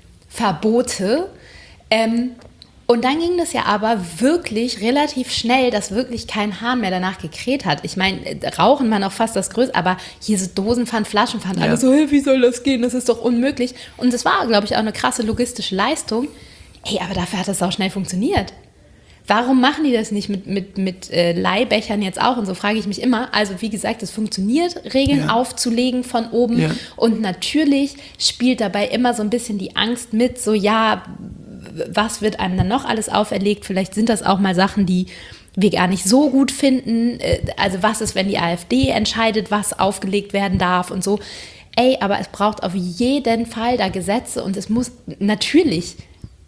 Verbote. Ähm, und dann ging das ja aber wirklich relativ schnell, dass wirklich kein Hahn mehr danach gekräht hat. Ich meine, äh, Rauchen war noch fast das Größte, aber hier so Dosenpfand, Flaschenpfand, Ja. alle so, hey, wie soll das gehen? Das ist doch unmöglich. Und das war, glaube ich, auch eine krasse logistische Leistung. Ey, aber dafür hat das auch schnell funktioniert. Warum machen die das nicht mit, mit, mit äh, Leihbechern jetzt auch? Und so frage ich mich immer. Also wie gesagt, es funktioniert, Regeln Ja. aufzulegen von oben. Ja. Und natürlich spielt dabei immer so ein bisschen die Angst mit, so ja, was wird einem dann noch alles auferlegt? Vielleicht sind das auch mal Sachen, die wir gar nicht so gut finden. Äh, Also was ist, wenn die AfD entscheidet, was aufgelegt werden darf und so. Ey, aber es braucht auf jeden Fall da Gesetze und es muss natürlich...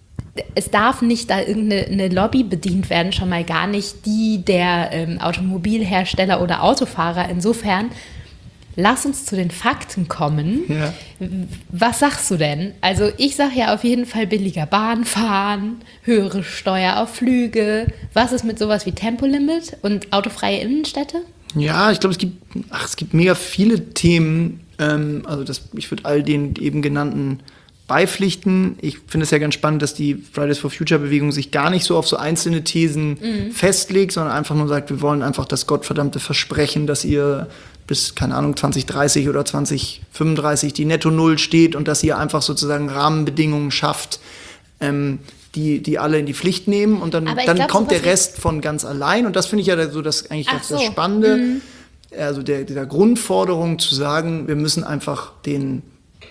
Es darf nicht da irgendeine eine Lobby bedient werden, schon mal gar nicht die der ähm, Automobilhersteller oder Autofahrer. Insofern, lass uns zu den Fakten kommen. Ja. Was sagst du denn? Also ich sage ja auf jeden Fall billiger Bahn fahren, höhere Steuer auf Flüge. Was ist mit sowas wie Tempolimit und autofreie Innenstädte? Ja, ich glaube, es gibt, ach, es gibt mega viele Themen. Ähm, also das, ich würde all den eben genannten beipflichten. Ich finde es ja ganz spannend, dass die Fridays for Future Bewegung sich gar nicht so auf so einzelne Thesen Mhm. festlegt, sondern einfach nur sagt, wir wollen einfach das gottverdammte Versprechen, dass ihr bis, keine Ahnung, zwanzig dreißig oder zwanzig fünfunddreißig die Netto-Null steht und dass ihr einfach sozusagen Rahmenbedingungen schafft, ähm, die, die alle in die Pflicht nehmen und dann, Aber ich dann glaub, kommt der sowas- Rest von ganz allein und das finde ich ja so das eigentlich Ach das, das so. Spannende, Mhm. also der, der Grundforderung zu sagen, wir müssen einfach den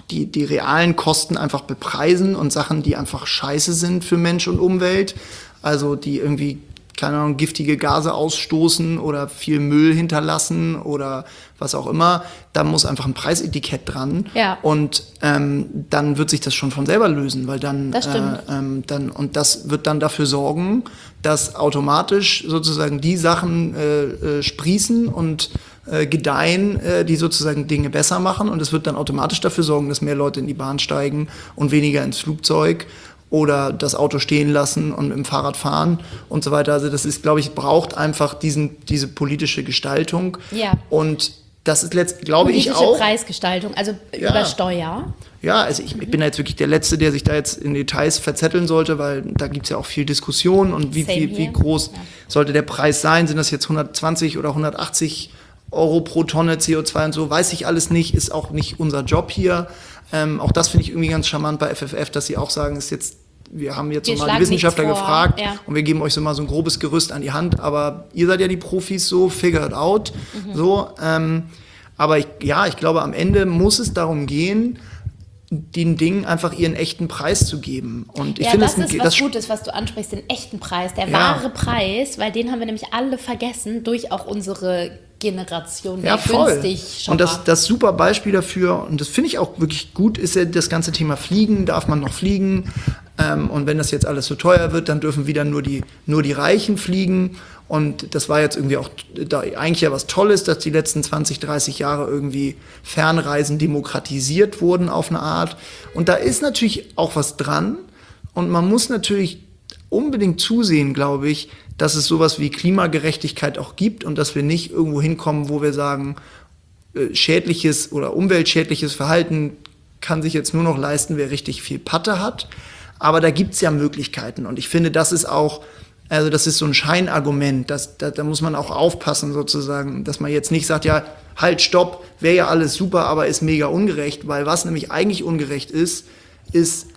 die, die realen Kosten einfach bepreisen und Sachen, die einfach scheiße sind für Mensch und Umwelt, also die irgendwie, keine Ahnung, giftige Gase ausstoßen oder viel Müll hinterlassen oder was auch immer, da muss einfach ein Preisetikett dran. Ja. Und ähm, dann wird sich das schon von selber lösen, weil dann, Das stimmt. äh, ähm, dann und das wird dann dafür sorgen, dass automatisch sozusagen die Sachen äh, äh, sprießen und äh, gedeihen, äh, die sozusagen Dinge besser machen. Und es wird dann automatisch dafür sorgen, dass mehr Leute in die Bahn steigen und weniger ins Flugzeug oder das Auto stehen lassen und mit dem Fahrrad fahren und so weiter. Also das ist, glaube ich, braucht einfach diesen, diese politische Gestaltung. Ja. Und das ist letzt, glaube ich Politische auch. Preisgestaltung, also Ja. über Steuer. Ja, also ich, ich bin da jetzt wirklich der Letzte, der sich da jetzt in Details verzetteln sollte, weil da gibt es ja auch viel Diskussion und wie, Same viel, wie here. groß Ja. sollte der Preis sein? Sind das jetzt hundertzwanzig oder hundertachtzig Euro pro Tonne C O zwei und so? Weiß ich alles nicht, ist auch nicht unser Job hier. Ähm, auch das finde ich irgendwie ganz charmant bei F F F, dass sie auch sagen, ist jetzt, wir haben jetzt Wir so mal schlagen die Wissenschaftler nichts vor, gefragt ja. und wir geben euch so mal so ein grobes Gerüst an die Hand, aber ihr seid ja die Profis, so figure it out. Mhm. So, ähm, aber ich, ja, ich glaube, am Ende muss es darum gehen, den Dingen einfach ihren echten Preis zu geben. Und ich Ja, finde, das es ist ein- was das Gutes, was du ansprichst, den echten Preis, der Ja. wahre Preis, weil den haben wir nämlich alle vergessen durch auch unsere Generation Ja, der voll. günstig Und das, das super Beispiel dafür, und das finde ich auch wirklich gut, ist ja das ganze Thema Fliegen. Darf man noch fliegen? Ähm, und wenn das jetzt alles so teuer wird, dann dürfen wieder nur die, nur die Reichen fliegen. Und das war jetzt irgendwie auch da eigentlich ja was Tolles, dass die letzten zwanzig, dreißig Jahre irgendwie Fernreisen demokratisiert wurden auf eine Art. Und da ist natürlich auch was dran. Und man muss natürlich unbedingt zusehen, glaube ich, dass es sowas wie Klimagerechtigkeit auch gibt und dass wir nicht irgendwo hinkommen, wo wir sagen, äh, schädliches oder umweltschädliches Verhalten kann sich jetzt nur noch leisten, wer richtig viel Patte hat. Aber da gibt's ja Möglichkeiten. Und ich finde, das ist auch, also das ist so ein Scheinargument. Das, da, da muss man auch aufpassen sozusagen, dass man jetzt nicht sagt, ja, halt, stopp, wäre ja alles super, aber ist mega ungerecht. Weil was nämlich eigentlich ungerecht ist, ist,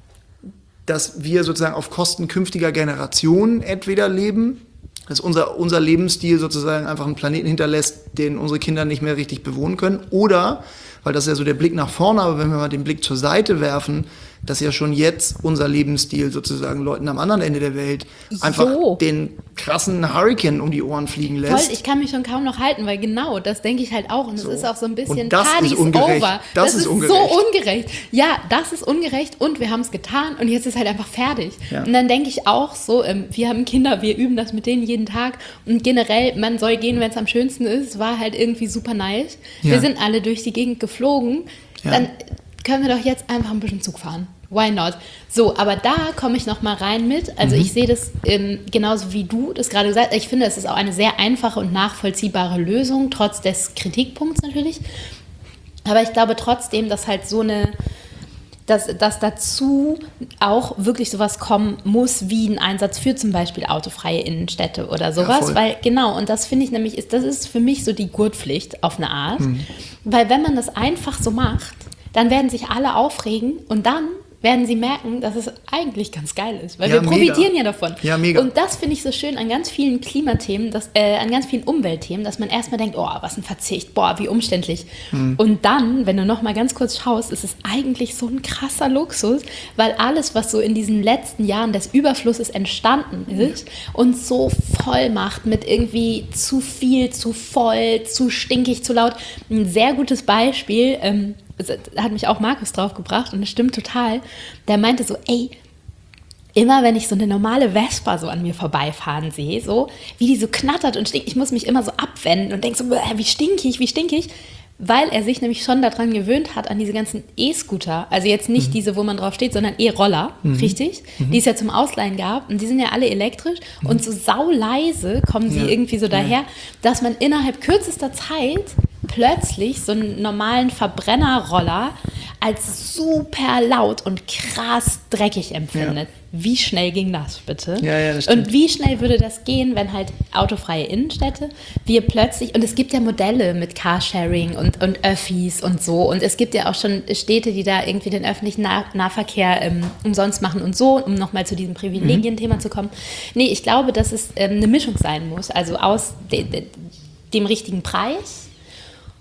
dass wir sozusagen auf Kosten künftiger Generationen entweder leben, dass unser, unser Lebensstil sozusagen einfach einen Planeten hinterlässt, den unsere Kinder nicht mehr richtig bewohnen können, oder, weil das ist ja so der Blick nach vorne, aber wenn wir mal den Blick zur Seite werfen, dass ja schon jetzt unser Lebensstil sozusagen Leuten am anderen Ende der Welt einfach So. den krassen Hurricane um die Ohren fliegen lässt. Voll, ich kann mich schon kaum noch halten, weil genau, das denke ich halt auch. Und es So. ist auch so ein bisschen Und das ist Party's ungerecht. over. Das ist ungerecht. so ungerecht. Ja, das ist ungerecht und wir haben es getan und jetzt ist halt einfach fertig. Ja. Und dann denke ich auch so, ähm, wir haben Kinder, wir üben das mit denen jeden Tag und generell, man soll gehen, wenn es am schönsten ist, war halt irgendwie super nice. Ja. Wir sind alle durch die Gegend geflogen, Ja. dann können wir doch jetzt einfach ein bisschen Zug fahren. Why not? So, aber da komme ich noch mal rein mit. Also Mhm. ich sehe das ähm, genauso wie du das gerade gesagt hast. Ich finde, es ist auch eine sehr einfache und nachvollziehbare Lösung, trotz des Kritikpunkts natürlich. Aber ich glaube trotzdem, dass halt so eine, dass, dass dazu auch wirklich sowas kommen muss, wie ein Einsatz für zum Beispiel autofreie Innenstädte oder sowas. voll. Weil genau, und das finde ich nämlich, ist, das ist für mich so die Gurtpflicht auf eine Art. Weil wenn man das einfach so macht, dann werden sich alle aufregen und dann werden sie merken, dass es eigentlich ganz geil ist. Weil Ja, wir profitieren mega. ja davon. Ja, mega. Und das finde ich so schön an ganz vielen Klimathemen, dass, äh, an ganz vielen Umweltthemen, dass man erstmal denkt, oh, was ein Verzicht, boah, wie umständlich. Hm. Und dann, wenn du noch mal ganz kurz schaust, ist es eigentlich so ein krasser Luxus, weil alles, was so in diesen letzten Jahren des Überflusses entstanden ist, uns so voll macht mit irgendwie zu viel, zu voll, zu stinkig, zu laut. Ein sehr gutes Beispiel, ähm, da hat mich auch Markus drauf gebracht und das stimmt total. Der meinte so, ey, immer wenn ich so eine normale Vespa so an mir vorbeifahren sehe, so wie die so knattert und stinkt, ich muss mich immer so abwenden und denke so, "Bäh, wie stinkig, wie stinkig", weil er sich nämlich schon daran gewöhnt hat, an diese ganzen E-Scooter, also jetzt nicht Mhm. diese, wo man drauf steht, sondern E-Roller, richtig, die es ja zum Ausleihen gab und die sind ja alle elektrisch und so sauleise kommen sie Ja. irgendwie so Ja. daher, dass man innerhalb kürzester Zeit plötzlich so einen normalen Verbrennerroller als super laut und krass dreckig empfindet. Wie schnell ging das bitte? Ja, ja, das stimmt. Und wie schnell würde das gehen, wenn halt autofreie Innenstädte, wir plötzlich, und es gibt ja Modelle mit Carsharing und, und Öffis und so, und es gibt ja auch schon Städte, die da irgendwie den öffentlichen Nah- Nahverkehr ähm, umsonst machen und so, um nochmal zu diesem Privilegien-Thema zu kommen. Nee, ich glaube, dass es ähm, eine Mischung sein muss, also aus de, de, dem richtigen Preis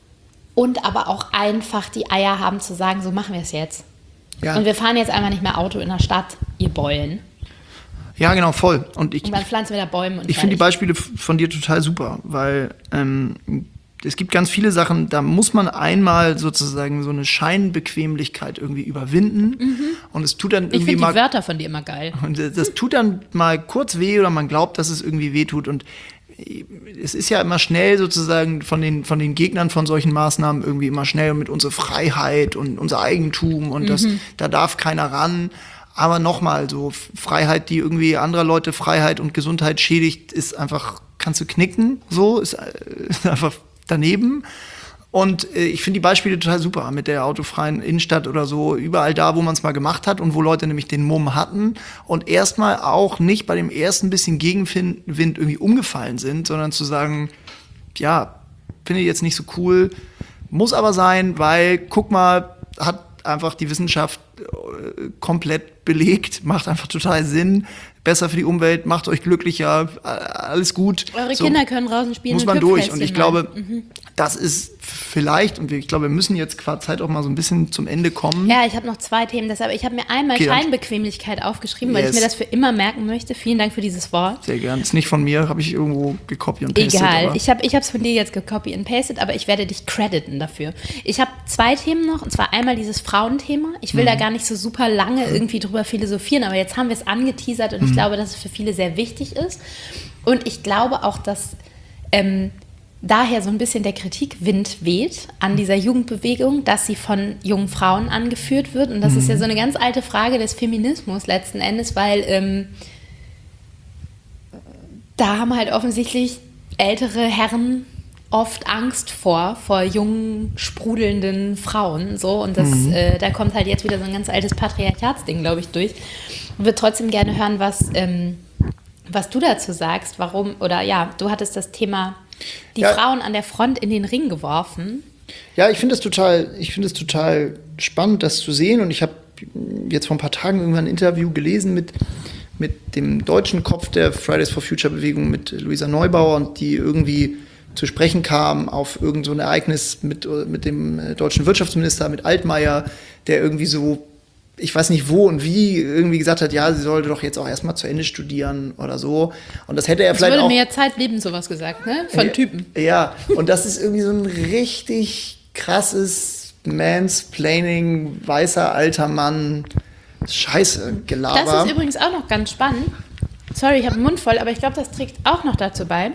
und aber auch einfach die Eier haben zu sagen, so machen wir es jetzt. Ja. Und wir fahren jetzt einfach nicht mehr Auto in der Stadt, ihr Beulen. Ja, genau, voll. Und, ich, und dann pflanzen wir da Bäume. Und ich finde die Beispiele von dir total super, weil ähm, es gibt ganz viele Sachen, da muss man einmal sozusagen so eine Scheinbequemlichkeit irgendwie überwinden. Mhm. Und es tut dann irgendwie ich finde mal. Die Wörter von dir immer geil. Und das tut dann mal kurz weh oder man glaubt, dass es irgendwie weh tut. Und es ist ja immer schnell sozusagen von den, von den Gegnern von solchen Maßnahmen irgendwie immer schnell mit unserer Freiheit und unser Eigentum und mhm. das, da darf keiner ran. Aber nochmal, so Freiheit, die irgendwie anderer Leute Freiheit und Gesundheit schädigt, ist einfach, kannst du knicken, so, ist, ist einfach daneben. Und äh, ich finde die Beispiele total super mit der autofreien Innenstadt oder so, überall da, wo man es mal gemacht hat und wo Leute nämlich den Mumm hatten und erstmal auch nicht bei dem ersten bisschen Gegenwind irgendwie umgefallen sind, sondern zu sagen, ja, finde ich jetzt nicht so cool, muss aber sein, weil, guck mal, hat einfach die Wissenschaft äh, komplett belegt, macht einfach total Sinn, besser für die Umwelt, macht euch glücklicher, alles gut. Eure so, Kinder können draußen spielen. Muss man durch. Und ich glaube, mhm. das ist vielleicht, und ich glaube, wir müssen jetzt qua Zeit auch mal so ein bisschen zum Ende kommen. Ja, ich habe noch zwei Themen, deshalb, ich habe mir einmal okay, Scheinbequemlichkeit aufgeschrieben, yes. weil ich mir das für immer merken möchte. Vielen Dank für dieses Wort. Sehr gern. Ist nicht von mir, habe ich irgendwo gekopiert und pastet. Egal, aber. ich habe es von dir jetzt gekopiert und pastet, aber ich werde dich crediten dafür. Ich habe zwei Themen noch, und zwar einmal dieses Frauenthema. Ich will mhm. da gar nicht so super lange irgendwie drüber philosophieren, aber jetzt haben wir es angeteasert und mhm. ich glaube, dass es für viele sehr wichtig ist. Und ich glaube auch, dass ähm, daher so ein bisschen der Kritikwind weht an dieser Jugendbewegung, dass sie von jungen Frauen angeführt wird. Und das mhm. ist ja so eine ganz alte Frage des Feminismus letzten Endes, weil ähm, da haben halt offensichtlich ältere Herren oft Angst vor, vor jungen, sprudelnden Frauen. So. Und das, mhm. äh, da kommt halt jetzt wieder so ein ganz altes Patriarchatsding, glaube ich, durch. Ich würde trotzdem gerne hören, was, ähm, was du dazu sagst. Warum, oder ja, du hattest das Thema die ja. Frauen an der Front in den Ring geworfen. Ja, ich finde es total, ich finde es total spannend, das zu sehen. Und ich habe jetzt vor ein paar Tagen irgendwann ein Interview gelesen mit, mit dem deutschen Kopf der Fridays for Future Bewegung, mit Luisa Neubauer, und die irgendwie zu sprechen kam auf irgend so ein Ereignis mit, mit dem deutschen Wirtschaftsminister, mit Altmaier, der irgendwie so, ich weiß nicht wo und wie, irgendwie gesagt hat, ja, sie sollte doch jetzt auch erstmal zu Ende studieren oder so. Und das hätte er das vielleicht würde auch... mir ja Zeitleben sowas gesagt, ne? Von ja, Typen. Ja, und das ist irgendwie so ein richtig krasses Mansplaining, weißer alter Mann, Scheiße, Gelaber. Das ist übrigens auch noch ganz spannend. Sorry, ich habe den Mund voll, aber ich glaube, das trägt auch noch dazu bei,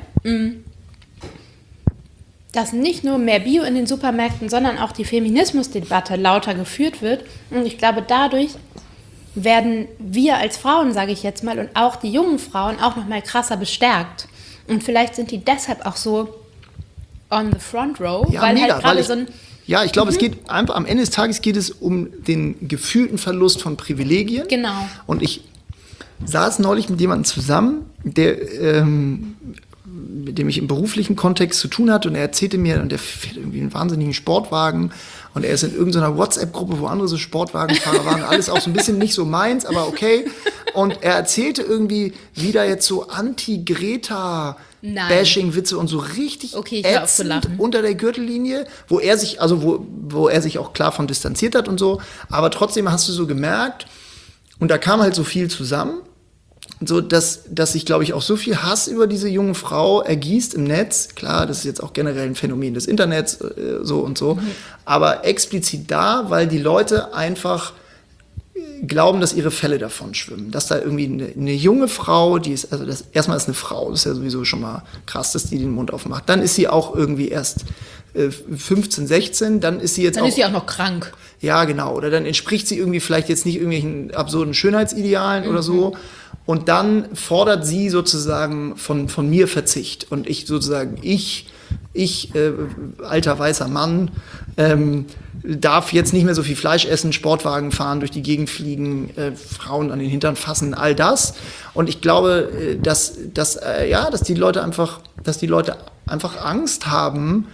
dass nicht nur mehr Bio in den Supermärkten, sondern auch die Feminismusdebatte lauter geführt wird. Und ich glaube, dadurch werden wir als Frauen, sage ich jetzt mal, und auch die jungen Frauen auch noch mal krasser bestärkt. Und vielleicht sind die deshalb auch so on the front row, ja, weil mega, halt gerade weil ich, so ein... Ja, ich glaube, mhm. es geht einfach, am Ende des Tages geht es um den gefühlten Verlust von Privilegien. Genau. Und ich saß neulich mit jemandem zusammen, der... Ähm, mit dem ich im beruflichen Kontext zu tun hatte, und er erzählte mir, und der fährt irgendwie einen wahnsinnigen Sportwagen und er ist in irgendeiner WhatsApp-Gruppe, wo andere so Sportwagenfahrer waren, alles auch so ein bisschen nicht so meins, aber okay. Und er erzählte irgendwie, wie da jetzt so Anti-Greta-Bashing-Witze und so richtig okay, ätzend unter der Gürtellinie, wo er sich, also wo, wo er sich auch klar von distanziert hat und so, aber trotzdem hast du so gemerkt, und da kam halt so viel zusammen, so, dass, dass sich, glaube ich, auch so viel Hass über diese junge Frau ergießt im Netz. Klar, das ist jetzt auch generell ein Phänomen des Internets, äh, so und so. Mhm. Aber explizit da, weil die Leute einfach glauben, dass ihre Fälle davon schwimmen. Dass da irgendwie eine, eine junge Frau, die ist, also das, erstmal ist eine Frau, das ist ja sowieso schon mal krass, dass die den Mund aufmacht. Dann ist sie auch irgendwie erst äh, fünfzehn, sechzehn, dann ist sie jetzt dann auch... Dann ist sie auch noch krank. Ja, genau. Oder dann entspricht sie irgendwie vielleicht jetzt nicht irgendwelchen absurden Schönheitsidealen mhm. oder so. Und dann fordert sie sozusagen von, von mir Verzicht. Und ich sozusagen, ich, ich äh, alter weißer Mann, ähm, darf jetzt nicht mehr so viel Fleisch essen, Sportwagen fahren, durch die Gegend fliegen, äh, Frauen an den Hintern fassen, all das. Und ich glaube, dass, dass, äh, ja, dass die Leute einfach, dass die Leute einfach Angst haben,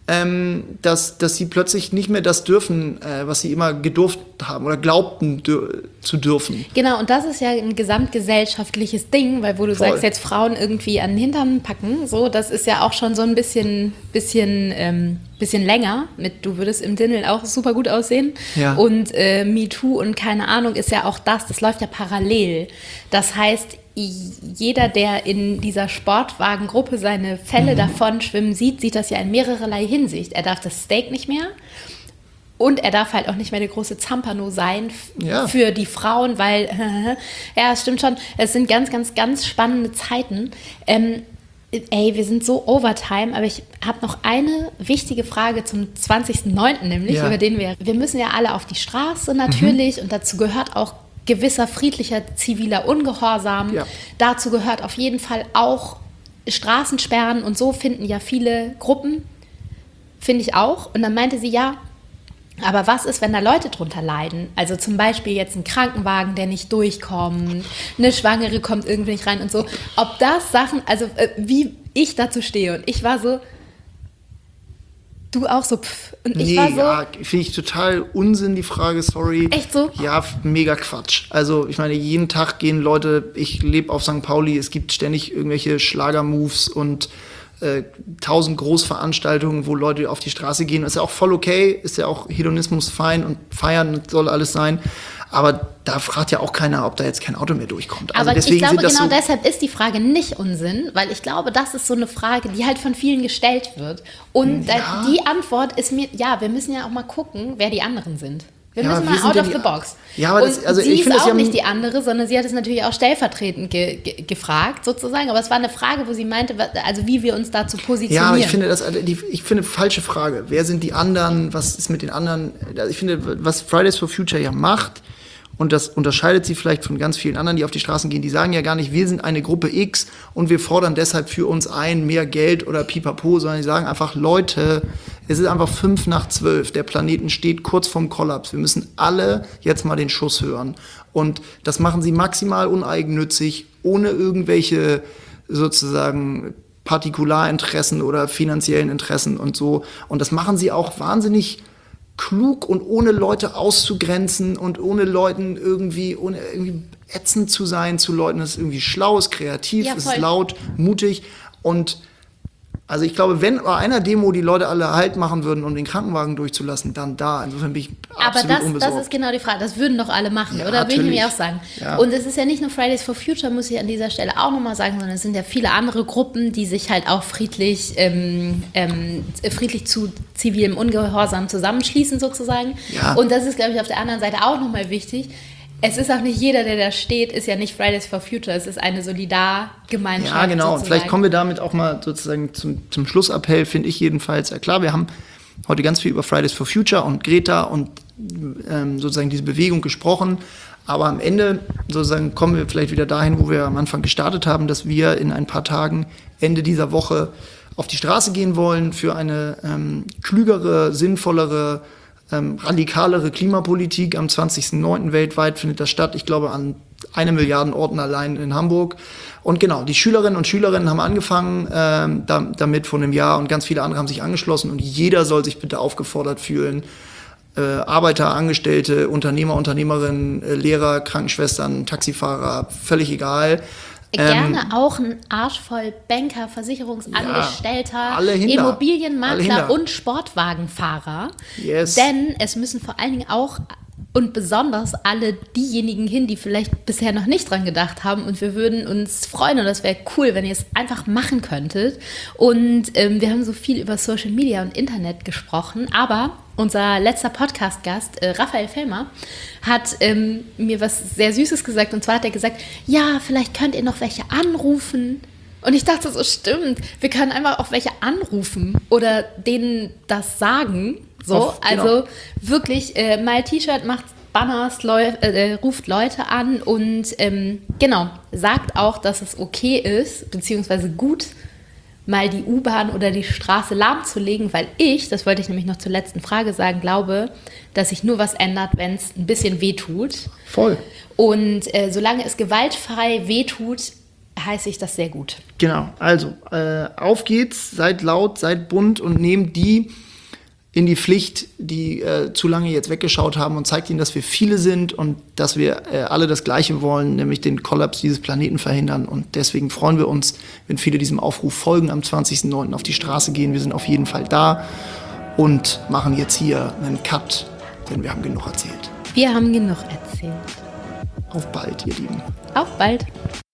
ähm, dass, dass sie plötzlich nicht mehr das dürfen, äh, was sie immer gedurft haben oder glaubten dür- zu dürfen. Genau, und das ist ja ein gesamtgesellschaftliches Ding, weil wo du Voll. sagst, jetzt Frauen irgendwie an den Hintern packen, so, das ist ja auch schon so ein bisschen, bisschen, ähm, bisschen länger. Mit, du würdest im Dirndl auch super gut aussehen. Ja. Und äh, MeToo und keine Ahnung ist ja auch das, das läuft ja parallel. Das heißt, jeder, der in dieser Sportwagengruppe seine Fälle mhm. davon schwimmen sieht, sieht das ja in mehrererlei Hinsicht. Er darf das Steak nicht mehr und er darf halt auch nicht mehr der große Zampano sein f- Ja. für die Frauen, weil, ja, es stimmt schon, es sind ganz, ganz, ganz spannende Zeiten. Ähm, ey, wir sind so overtime, aber ich habe noch eine wichtige Frage zum zwanzigsten neunten nämlich, Ja. über den wir, wir müssen ja alle auf die Straße natürlich mhm. und dazu gehört auch gewisser friedlicher ziviler Ungehorsam. Ja. Dazu gehört auf jeden Fall auch Straßensperren und so finden ja viele Gruppen, finde ich auch. Und dann meinte sie, ja, aber was ist, wenn da Leute drunter leiden? Also zum Beispiel jetzt ein Krankenwagen, der nicht durchkommt, eine Schwangere kommt irgendwie nicht rein und so. Ob das Sachen, also äh, wie ich dazu stehe. Und ich war so, du auch so, pff. Und ich nee, war so, ja, finde ich total Unsinn, die Frage, sorry. Echt so? Ja, mega Quatsch. Also ich meine, jeden Tag gehen Leute, ich lebe auf Sankt Pauli, es gibt ständig irgendwelche Schlagermoves und äh, tausend Großveranstaltungen, wo Leute auf die Straße gehen. Ist ja auch voll okay, ist ja auch Hedonismus fein und feiern soll alles sein. Aber da fragt ja auch keiner, ob da jetzt kein Auto mehr durchkommt. Also aber deswegen ich glaube, sind das genau so deshalb ist die Frage nicht Unsinn, weil ich glaube, das ist so eine Frage, die halt von vielen gestellt wird. Und Ja. da, die Antwort ist mir, ja, wir müssen ja auch mal gucken, wer die anderen sind. Wir Ja, müssen aber mal wir sind out ja of die- the box. Ja, aber das- und also sie ich ist finde das auch ja- nicht die andere, sondern sie hat es natürlich auch stellvertretend ge- ge- gefragt, sozusagen. Aber es war eine Frage, wo sie meinte, wa- also wie wir uns dazu positionieren. Ja, aber ich finde das, die, ich finde, falsche Frage. Wer sind die anderen? Was ist mit den anderen? Ich finde, was Fridays for Future ja macht, und das unterscheidet sie vielleicht von ganz vielen anderen, die auf die Straßen gehen, die sagen ja gar nicht, wir sind eine Gruppe X und wir fordern deshalb für uns ein mehr Geld oder pipapo, sondern die sagen einfach, Leute, es ist einfach fünf nach zwölf, der Planeten steht kurz vorm Kollaps, wir müssen alle jetzt mal den Schuss hören. Und das machen sie maximal uneigennützig, ohne irgendwelche sozusagen Partikularinteressen oder finanziellen Interessen und so. Und das machen sie auch wahnsinnig klug und ohne Leute auszugrenzen und ohne Leuten irgendwie, ohne irgendwie ätzend zu sein zu Leuten. Das ist irgendwie schlau, ist kreativ, Ja, ist voll. laut, mutig. Und also ich glaube, wenn bei einer Demo die Leute alle Halt machen würden, um den Krankenwagen durchzulassen, dann da. Insofern bin ich Aber absolut das, unbesorgt. das ist genau die Frage. Das würden doch alle machen, Ja, oder? Will ich natürlich. mir auch sagen. Ja. Und es ist ja nicht nur Fridays for Future, muss ich an dieser Stelle auch nochmal sagen, sondern es sind ja viele andere Gruppen, die sich halt auch friedlich, ähm, ähm, friedlich zu zivilem Ungehorsam zusammenschließen, sozusagen. Ja. Und das ist, glaube ich, auf der anderen Seite auch nochmal wichtig. Es ist auch nicht jeder, der da steht, ist ja nicht Fridays for Future. Es ist eine Solidargemeinschaft. Ja, genau. Und sozusagen. vielleicht kommen wir damit auch mal sozusagen zum, zum Schlussappell, finde ich jedenfalls. Ja klar, wir haben heute ganz viel über Fridays for Future und Greta und ähm, sozusagen diese Bewegung gesprochen. Aber am Ende sozusagen kommen wir vielleicht wieder dahin, wo wir am Anfang gestartet haben, dass wir in ein paar Tagen, Ende dieser Woche, auf die Straße gehen wollen für eine ähm, klügere, sinnvollere, ähm, radikalere Klimapolitik. Am zwanzigsten neunten weltweit findet das statt. Ich glaube, an eine Milliarde Orten allein in Hamburg. Und genau, die Schülerinnen und Schülerinnen haben angefangen ähm, da, damit vor einem Jahr und ganz viele andere haben sich angeschlossen. Und jeder soll sich bitte aufgefordert fühlen, äh, Arbeiter, Angestellte, Unternehmer, Unternehmerinnen, äh, Lehrer, Krankenschwestern, Taxifahrer, völlig egal. Gerne ähm, auch ein Arsch voll Banker, Versicherungsangestellter, ja, alle hinter. Immobilienmakler Alle hinter. und Sportwagenfahrer. Yes. Denn es müssen vor allen Dingen auch und besonders alle diejenigen hin, die vielleicht bisher noch nicht dran gedacht haben. Und wir würden uns freuen und das wäre cool, wenn ihr es einfach machen könntet. Und ähm, wir haben so viel über Social Media und Internet gesprochen, aber unser letzter Podcast-Gast, äh, Raphael Fellmer, hat ähm, mir was sehr Süßes gesagt. Und zwar hat er gesagt, ja, vielleicht könnt ihr noch welche anrufen. Und ich dachte so, stimmt, wir können einfach auch welche anrufen oder denen das sagen. So, Oft, genau. Also wirklich, äh, mal T-Shirt, macht Banners, Leu äh, ruft Leute an und ähm, genau, sagt auch, dass es okay ist, beziehungsweise gut, mal die U-Bahn oder die Straße lahmzulegen, weil ich, das wollte ich nämlich noch zur letzten Frage sagen, glaube, dass sich nur was ändert, wenn es ein bisschen wehtut. Voll. Und äh, solange es gewaltfrei wehtut, heiße ich das sehr gut. Genau, also äh, auf geht's, seid laut, seid bunt und nehmt die in die Pflicht, die äh, zu lange jetzt weggeschaut haben, und zeigt ihnen, dass wir viele sind und dass wir äh, alle das Gleiche wollen, nämlich den Kollaps dieses Planeten verhindern. Und deswegen freuen wir uns, wenn viele diesem Aufruf folgen, am zwanzigsten neunten auf die Straße gehen. Wir sind auf jeden Fall da und machen jetzt hier einen Cut, denn wir haben genug erzählt. Wir haben genug erzählt. Auf bald, ihr Lieben. Auf bald.